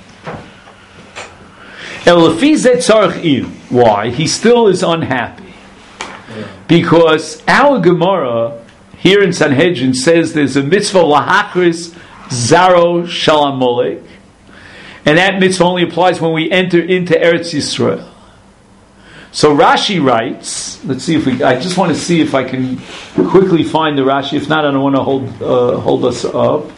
Why? He still is unhappy. Because our Gemara here in Sanhedrin says there's a mitzvah lahachris zaro shel Amalek, and that mitzvah only applies when we enter into Eretz Yisrael. So Rashi writes, let's see if I just want to see if I can quickly find the Rashi. If not, I don't want to hold us up.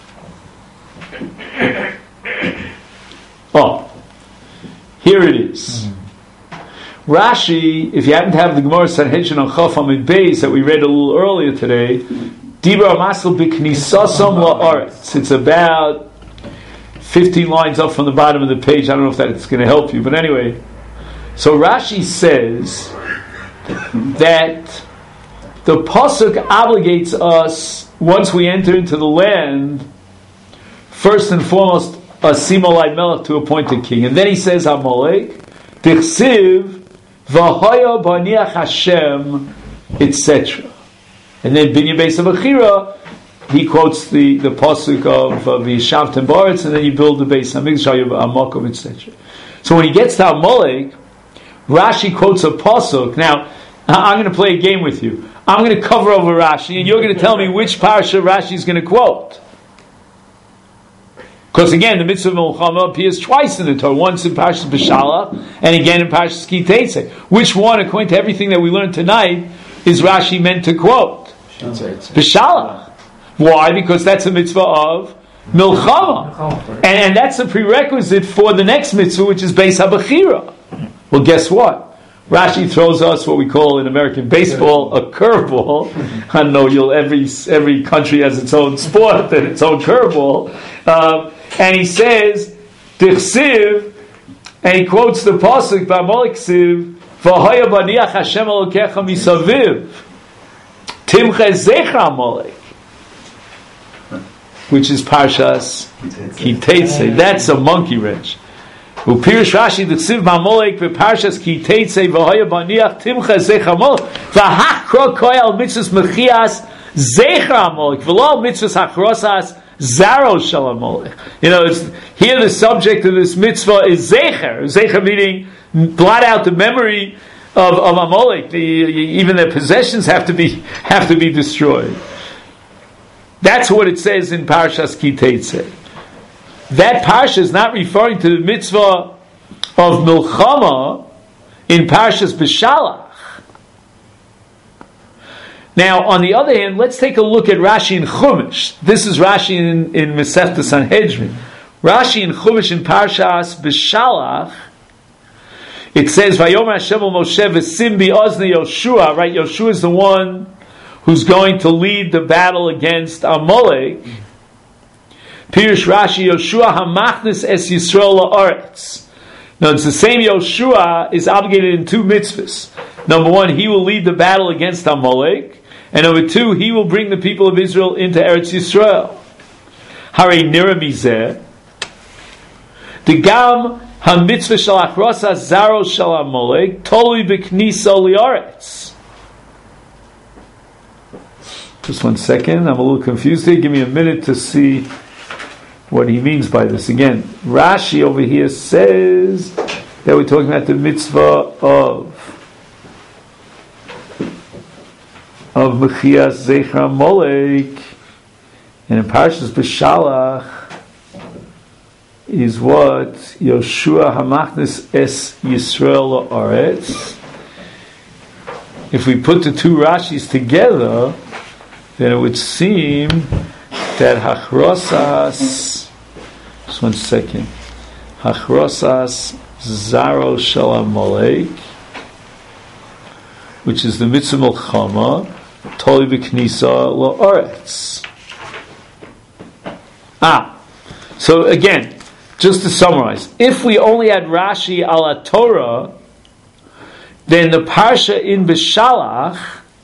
Oh, here it is. Mm-hmm. Rashi, if you happen to have the Gemara Sanhedrin on Chaf Amid Beis that we read a little earlier today, Dibra Masel B'Knisasam La'aretz. It's about 15 lines up from the bottom of the page. I don't know if that's going to help you, but anyway. So Rashi says that the pasuk obligates us once we enter into the land, first and foremost, a Simalai Melech to appoint a king, and then he says Amalek, Tichsiv V'Haya Baniach Hashem, etc. And then Binyan Beis Abachira, he quotes the pasuk of V'Yishavtem Ba'aretz, and then you build the Beis Hamikdash, Amakom, etc. So when he gets to Amalek, Rashi quotes a pasuk. Now, I'm going to play a game with you. I'm going to cover over Rashi, and you're going to tell me which parasha Rashi is going to quote. Because again, the mitzvah of milchama appears twice in the Torah. Once in Parashas Beshalach, and again in Parashas Ki Tetzei. Which one, according to everything that we learned tonight, is Rashi meant to quote? Beshalach. Why? Because that's a mitzvah of milchama. And that's a prerequisite for the next mitzvah, which is Beis HaBechira. Well, guess what? Rashi throws us what we call in American baseball a curveball. I know every country has its own sport and its own curveball. And he says, Dichsiv, and he quotes the pasuk Ba'amalek Siv, V'Haya Baniach Hashem Elokecha Misaviv, Timche Zecha Amalek, which is Parshas Ki Tetzei. That's a monkey wrench. Upirish Rashi Dichsiv Ba'amalek v'Parshas Ki Tetzei V'Haya Baniach Timche Zecha Amalek V'Hakro Koyal Mitzvahs Mechias Zecha Amalek V'Lo Mitzvahs Hakrosas Zaro Shel Amalek. Here the subject of this mitzvah is Zecher. Zecher meaning blot out the memory of Amalek. Even their possessions have to be destroyed. That's what it says in Parashas Ki Tetzei. That parsha is not referring to the mitzvah of milchama in Parashas Beshalach. Now, on the other hand, let's take a look at Rashi in Chumash. This is Rashi in Masechta Sanhedrin. Rashi in Chumash in Parshas Beshalach, it says, Vayomer Hashem el Moshe v'sim bi'ozni Yoshua, right? Yoshua is the one who's going to lead the battle against Amalek. Pirush Rashi, Yoshua hamachnis es Yisrael la'aretz. Now, it's the same Yoshua is obligated in two mitzvahs. Number one, he will lead the battle against Amalek. And number two, he will bring the people of Israel into Eretz Yisrael. Harei nira mizeh. The gam ha-mitzvah shel achrosa zaro shel Amalek tolui b'knisa li'aretz. Just 1 second, I'm a little confused here. Give me a minute to see what he means by this. Again, Rashi over here says that we're talking about the mitzvah of of Mechias Zecher Amalek, and in Parshas Beshalach is what Yoshua Hamachnes Es Yisrael La'aretz. If we put the two Rashis together, then it would seem that Hachrosas, just one second, Hachrosas Zaro Shel Amalek, which is the mitzvah Milchama, Toli B'Knisa La'aretz. So again, just to summarize, if we only had Rashi ala Torah, then the parsha in Beshalach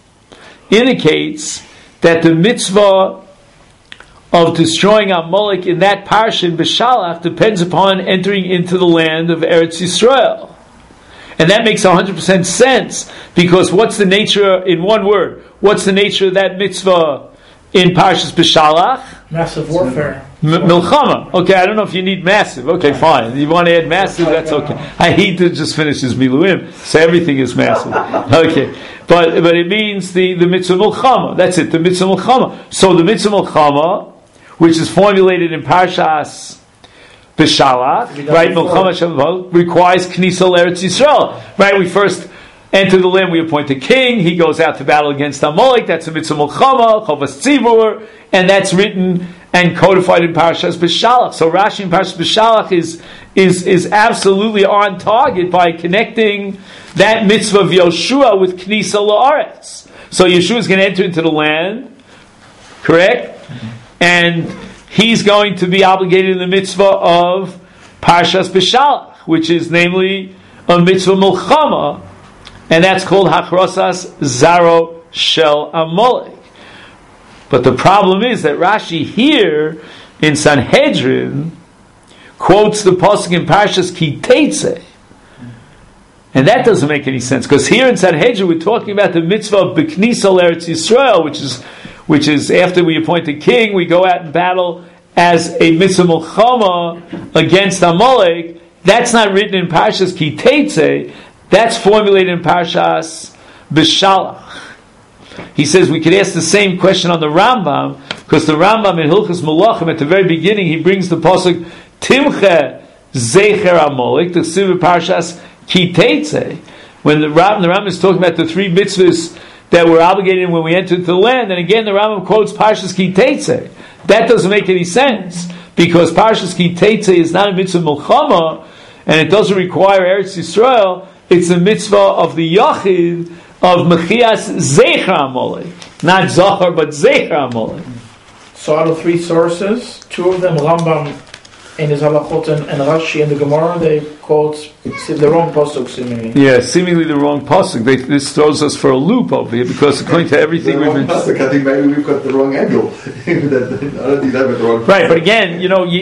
indicates that the mitzvah of destroying Amalek in that parsha in Beshalach depends upon entering into the land of Eretz Yisrael. And that makes 100% sense, because what's the nature, in one word, what's the nature of that mitzvah in Parshas Beshalach? Massive warfare. Milchama. Okay, I don't know if you need massive. Okay, fine. You want to add massive, that's okay. He just finished his Miluim, so everything is massive. Okay. But it means the mitzvah Milchama. That's it, the mitzvah Milchama. So the mitzvah Milchama, which is formulated in Parshas Beshalach, right? Milchama Shabbat requires Knisa L'Eretz Yisrael. Right? We first enter the land, we appoint a king, he goes out to battle against Amalek, that's a mitzvah Milchama, Chovas Tzibur, and that's written and codified in Parashas Beshalach. So Rashi in Parashas Beshalach is absolutely on target by connecting that mitzvah of Yoshua with Knisa La'aretz. So Yeshua is going to enter into the land, correct? And he's going to be obligated in the mitzvah of Parashas Beshalach, which is namely a mitzvah Milchama, and that's called Hachrosas Zaro Shel Amalek. But the problem is that Rashi here in Sanhedrin quotes the pasuk in Parshas Ki Teitzei, and that doesn't make any sense, because here in Sanhedrin we're talking about the mitzvah of B'Knisa L'Eretz Yisrael, which is after we appoint a king, we go out and battle as a mitzvah Milchama against Amalek. That's not written in Parshas Ki Teitzei. That's formulated in Parshas Beshalach. He says we could ask the same question on the Rambam, because the Rambam in Hilchos Melachim at the very beginning he brings the pasuk Timche Zecher Amalek, the Siv Parshas Ki Teitzei. When the Rambam is talking about the three mitzvahs that were obligated when we entered the land, and again the Rambam quotes Parshas Ki Teitzei. That doesn't make any sense, because Parshas Ki Teitzei is not a mitzvah Milchama, and it doesn't require Eretz Yisrael. It's a mitzvah of the Yachid of Mechias Zecher Amalek, not Zachar but Zecher Amalek. So out of three sources, two of them Rambam in his Halachot and Rashi in the Gemara, they quote the wrong pasuk seemingly. Yeah, seemingly the wrong pasuk. This throws us for a loop over here, because according to everything we've been... pasuk, I think maybe we've got the wrong angle. Right, but again,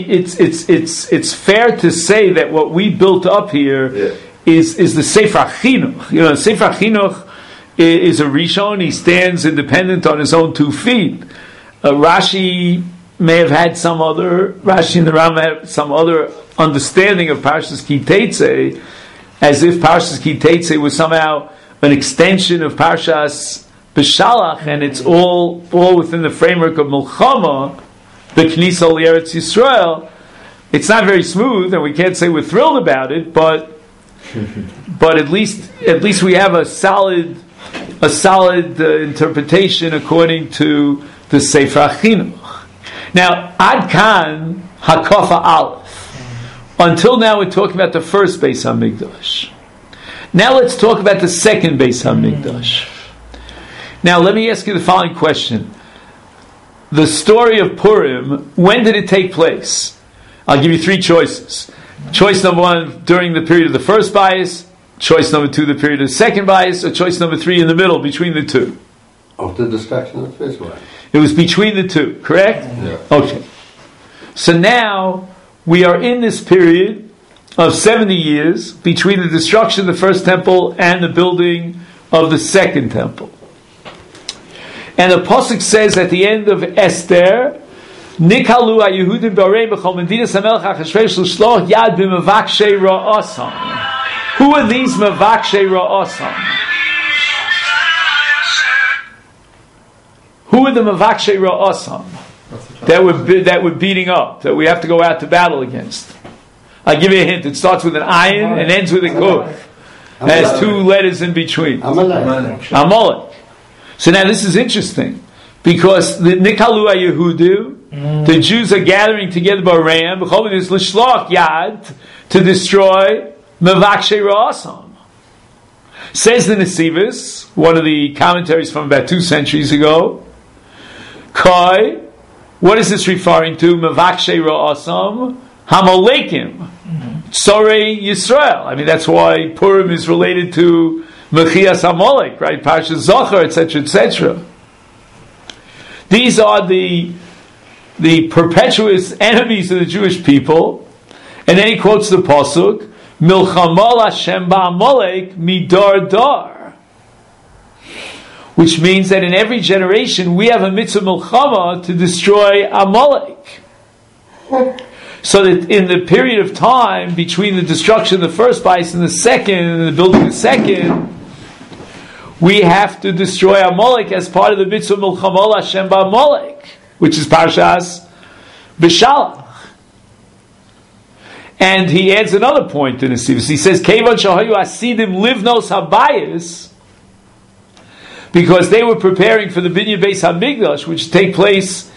it's fair to say that what we built up here is the Sefer Chinuch. The Sefer Chinuch is a Rishon. He stands independent on his own 2 feet. Rashi may have had Rashi and the Rambam have some other understanding of Parshas Ki Teitzei, as if Parshas Ki Teitzei was somehow an extension of Parshas Beshalach, and it's all within the framework of Milchama, the Knisa L'Eretz Yisrael. It's not very smooth, and we can't say we're thrilled about it, but at least we have a solid interpretation according to the Sefer Chinuch. Now, Ad Kan Hakafa Aleph. Until now, we're talking about the first Beis Hamikdash. Now, let's talk about the second Beis Hamikdash. Now, let me ask you the following question: the story of Purim, when did it take place? I'll give you 3 choices. Choice number 1, during the period of the first bias. Choice number 2, the period of the second bias. Or choice number 3, in the middle, between the two. Of the destruction of Israel. It was between the two, correct? Yeah. Okay. So now we are in this period of 70 years between the destruction of the first temple and the building of the second temple. And the pasuk says at the end of Esther, Nikalu HaYehudim B'arei B'chol Medinas HaMelech HaChashverosh L'shloch Yad B'Mevakshei Ra'asam. Who are these Mevakshei Ra'asam? Who are the Mavakshe Ra'asam that we're beating up, that we have to go out to battle against? I'll give you a hint. It starts with an ayin and ends with a kuf. It has two letters in between. Amalek. So now this is interesting, because the Nikalu Yehudu, the Jews are gathering together by Ram, Lishlach Yad, to destroy Mavakshe Ra'asam. Says the Nesivos, one of the commentaries from about 2 centuries ago, Kai, what is this referring to? Mavakshe Ra'asam, Hamalekim, Tzorei Yisrael. I mean, that's why Purim is related to Mechias Amalek, right? Parashat Zachar, etc., etc. These are the perpetuous enemies of the Jewish people. And then he quotes the pasuk, Milchamal Hashem ba'Amalek midar dar, which means that in every generation we have a mitzvah milchama to destroy Amalek. So that in the period of time between the destruction of the first bais and the second, and the building of the second, we have to destroy Amalek as part of the mitzvah milchamal Hashem ba'Amalek, which is Parshas B'Shalach. And he adds another point in the Sivus. He says, Kevan shahayu asidim livnos habayis, because they were preparing for the Binyan Beis HaMikdash, which take place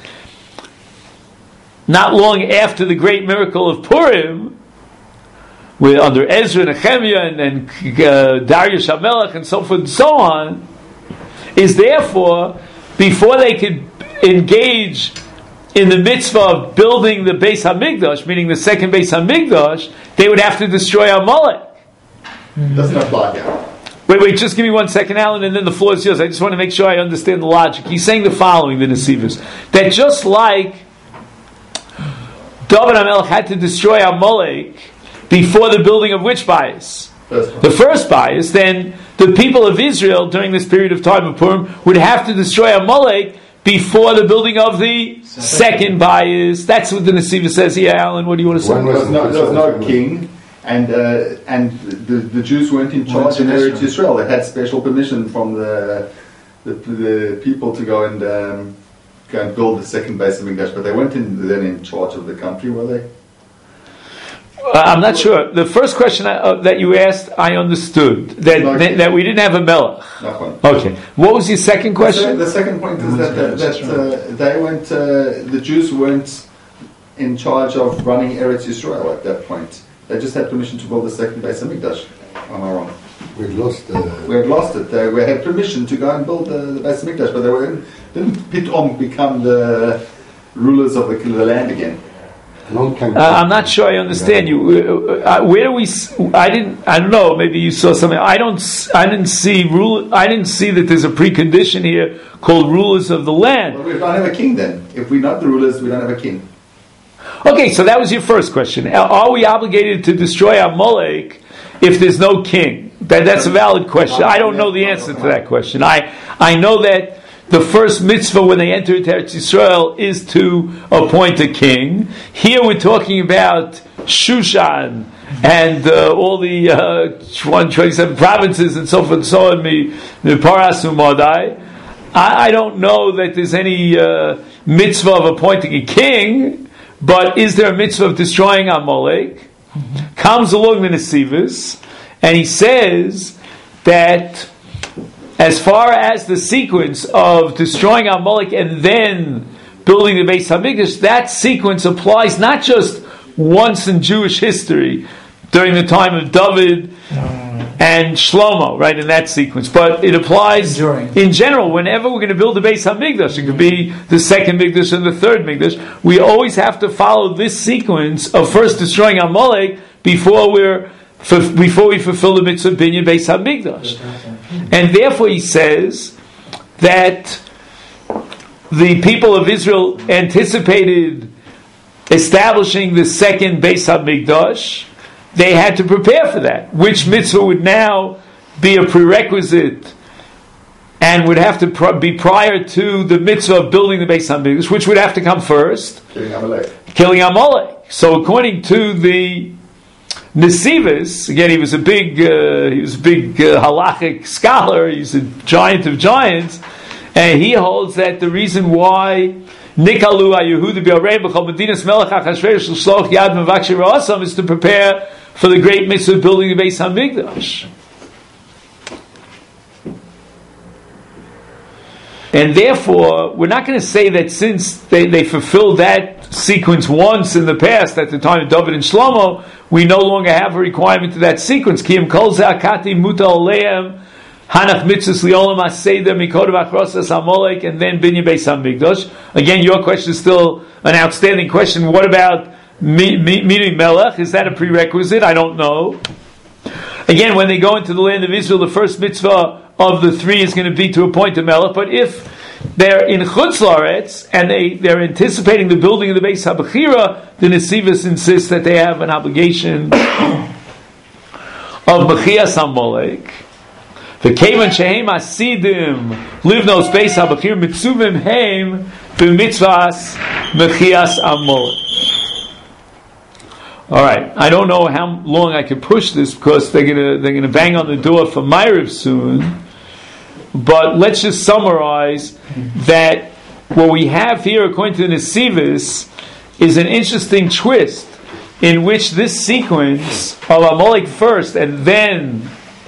not long after the great miracle of Purim, with under Ezra and Nehemiah and Darius HaMelech and so forth and so on, is therefore, before they could engage in the mitzvah of building the Beis HaMikdash, meaning the second Beis HaMikdash, they would have to destroy Amalek. Doesn't apply here. Wait, just give me 1 second, Alan, and then the floor is yours. I just want to make sure I understand the logic. He's saying the following, the Nesivos, that just like David HaMelech had to destroy Amalek before the building of which bias? The first bias, then the people of Israel during this period of time of Purim would have to destroy Amalek before the building of the second bias. That's what the Nesivos says here. Alan, what do you want to say? There was no king, and the Jews weren't in charge in Eretz Yisrael. They had special permission from the people to go and build the second Beis HaMikdash, but they weren't then in charge of the country, were they? I'm not sure. The first question that you asked, I understood that we didn't have a melech. Okay. What was your second question? The second point is that they weren't. The Jews weren't in charge of running Eretz Yisrael at that point. They just had permission to build the second Beis HaMikdash. Am I wrong? We had lost it. They had permission to go and build the Beis HaMikdash, but they didn't Pitom become the rulers of the land again. I'm not sure I understand you. Where do we? I don't know. Maybe you saw something. I didn't see that there's a precondition here called rulers of the land. Well, we don't have a king then. If we're not the rulers, we don't have a king. Okay, so that was your first question. Are we obligated to destroy Amalek if there's no king? That's a valid question. I don't know the answer to that question. I know that the first mitzvah when they enter into Eretz Yisrael is to appoint a king. Here we're talking about Shushan and all the 127 provinces and so forth and so on, the Paras Umadai. I don't know that there's any mitzvah of appointing a king, but is there a mitzvah of destroying Amalek? Comes along the Nesivos, and he says that as far as the sequence of destroying Amalek and then building the Beis HaMikdash, that sequence applies not just once in Jewish history during the time of David and Shlomo, right, in that sequence, but it applies in general. Whenever we're going to build the Beis HaMikdash, it could be the second Mikdash and the third Mikdash, we always have to follow this sequence of first destroying Amalek before we fulfill the mitzvah of Binyan Beis HaMikdash. And therefore he says that the people of Israel anticipated establishing the second Beis HaMikdash. They had to prepare for that, which mitzvah would now be a prerequisite and would have to be prior to the mitzvah of building the Beis HaMikdash, which would have to come first. Killing Amalek. So according to the Nesivos, again, he was a big halachic scholar. He's a giant of giants, And he holds that the reason why Nikalu Yehuda B'Yorei B'Chol Medinas Melech Achashverosh L'Shloch Yad Mevakshei Ra'asam is to prepare for the great mitzvah of building the Beis Hamikdash. And therefore, we're not going to say that since they fulfilled that sequence once in the past, at the time of David and Shlomo, we no longer have a requirement to that sequence. Kiyam kol ze'akati muta oleim hanach mitzvahs liolam aseder mikodav achrosas hamolek, and then binyan beis hamikdash. Again, your question is still an outstanding question. What about Miri Melech? Is that a prerequisite? I don't know. Again, when they go into the land of Israel, the first mitzvah of the three is going to be to appoint a Melech. But if they're in Chutz La'aretz and they're anticipating the building of the Beis HaBechira, the Nesivos insists that they have an obligation of Bechias HaMolek. V'kevan shehem asidim livnos Beis HaBechira mitzuvim heim b'mitzvahs Bechias HaMolek. All right, I don't know how long I can push this because they're gonna bang on the door for Ma'ariv soon. But let's just summarize that what we have here, according to the Nesivos, is an interesting twist in which this sequence of Amalek first and then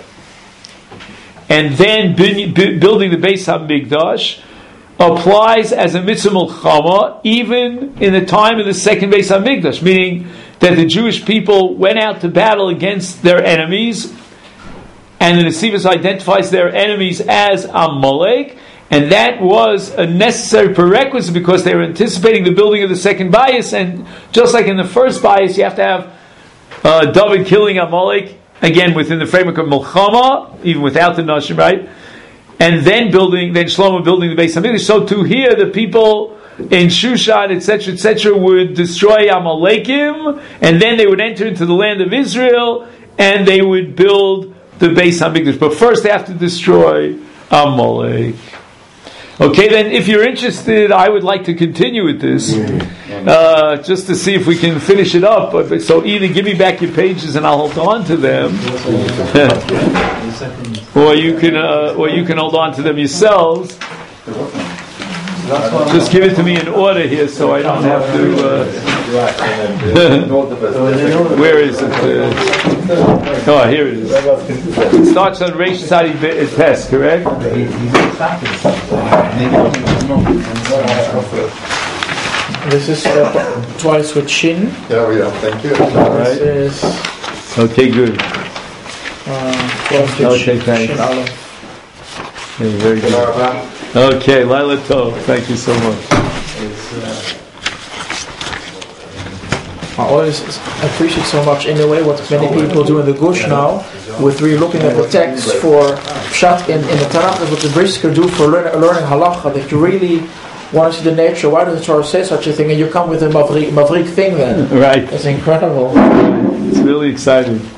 building the Beis HaMikdash applies as a mitzvah milchama even in the time of the second Beis HaMikdash, meaning that the Jewish people went out to battle against their enemies, and the Nesivos identifies their enemies as Amalek, and that was a necessary prerequisite because they were anticipating the building of the second bias, and just like in the first bias, you have to have David killing Amalek, again within the framework of Milchama, even without the Nashim, right? And then Shlomo building the Beis HaMikdash. So too here, the people in Shushan, etc., would destroy Amalekim, and then they would enter into the land of Israel, and they would build the Beis HaMikdash. But first they have to destroy Amalek. Okay, then if you're interested, I would like to continue with this, just to see if we can finish it up. So either give me back your pages and I'll hold on to them, or you can hold on to them yourselves. Just give it to me in order here, so I don't have to. Where is it? Oh, here it is. It starts on Reish Tzadi Tes, correct? This is twice with Shin. Yeah, thank you. Right. This is Okay, good. twice with Okay, Shin thanks. Aleph. Yeah, very good. Okay, Laila Tov. Thank you so much. I always appreciate so much in a way what many people do in the Gush now, with really looking at the text for Pshat in the Tanakh, is what the Brisker do for learning halacha, that you really want to see the nature. Why does the Torah say such a thing? And you come with a mavrik thing then. Right. It's incredible. It's really exciting.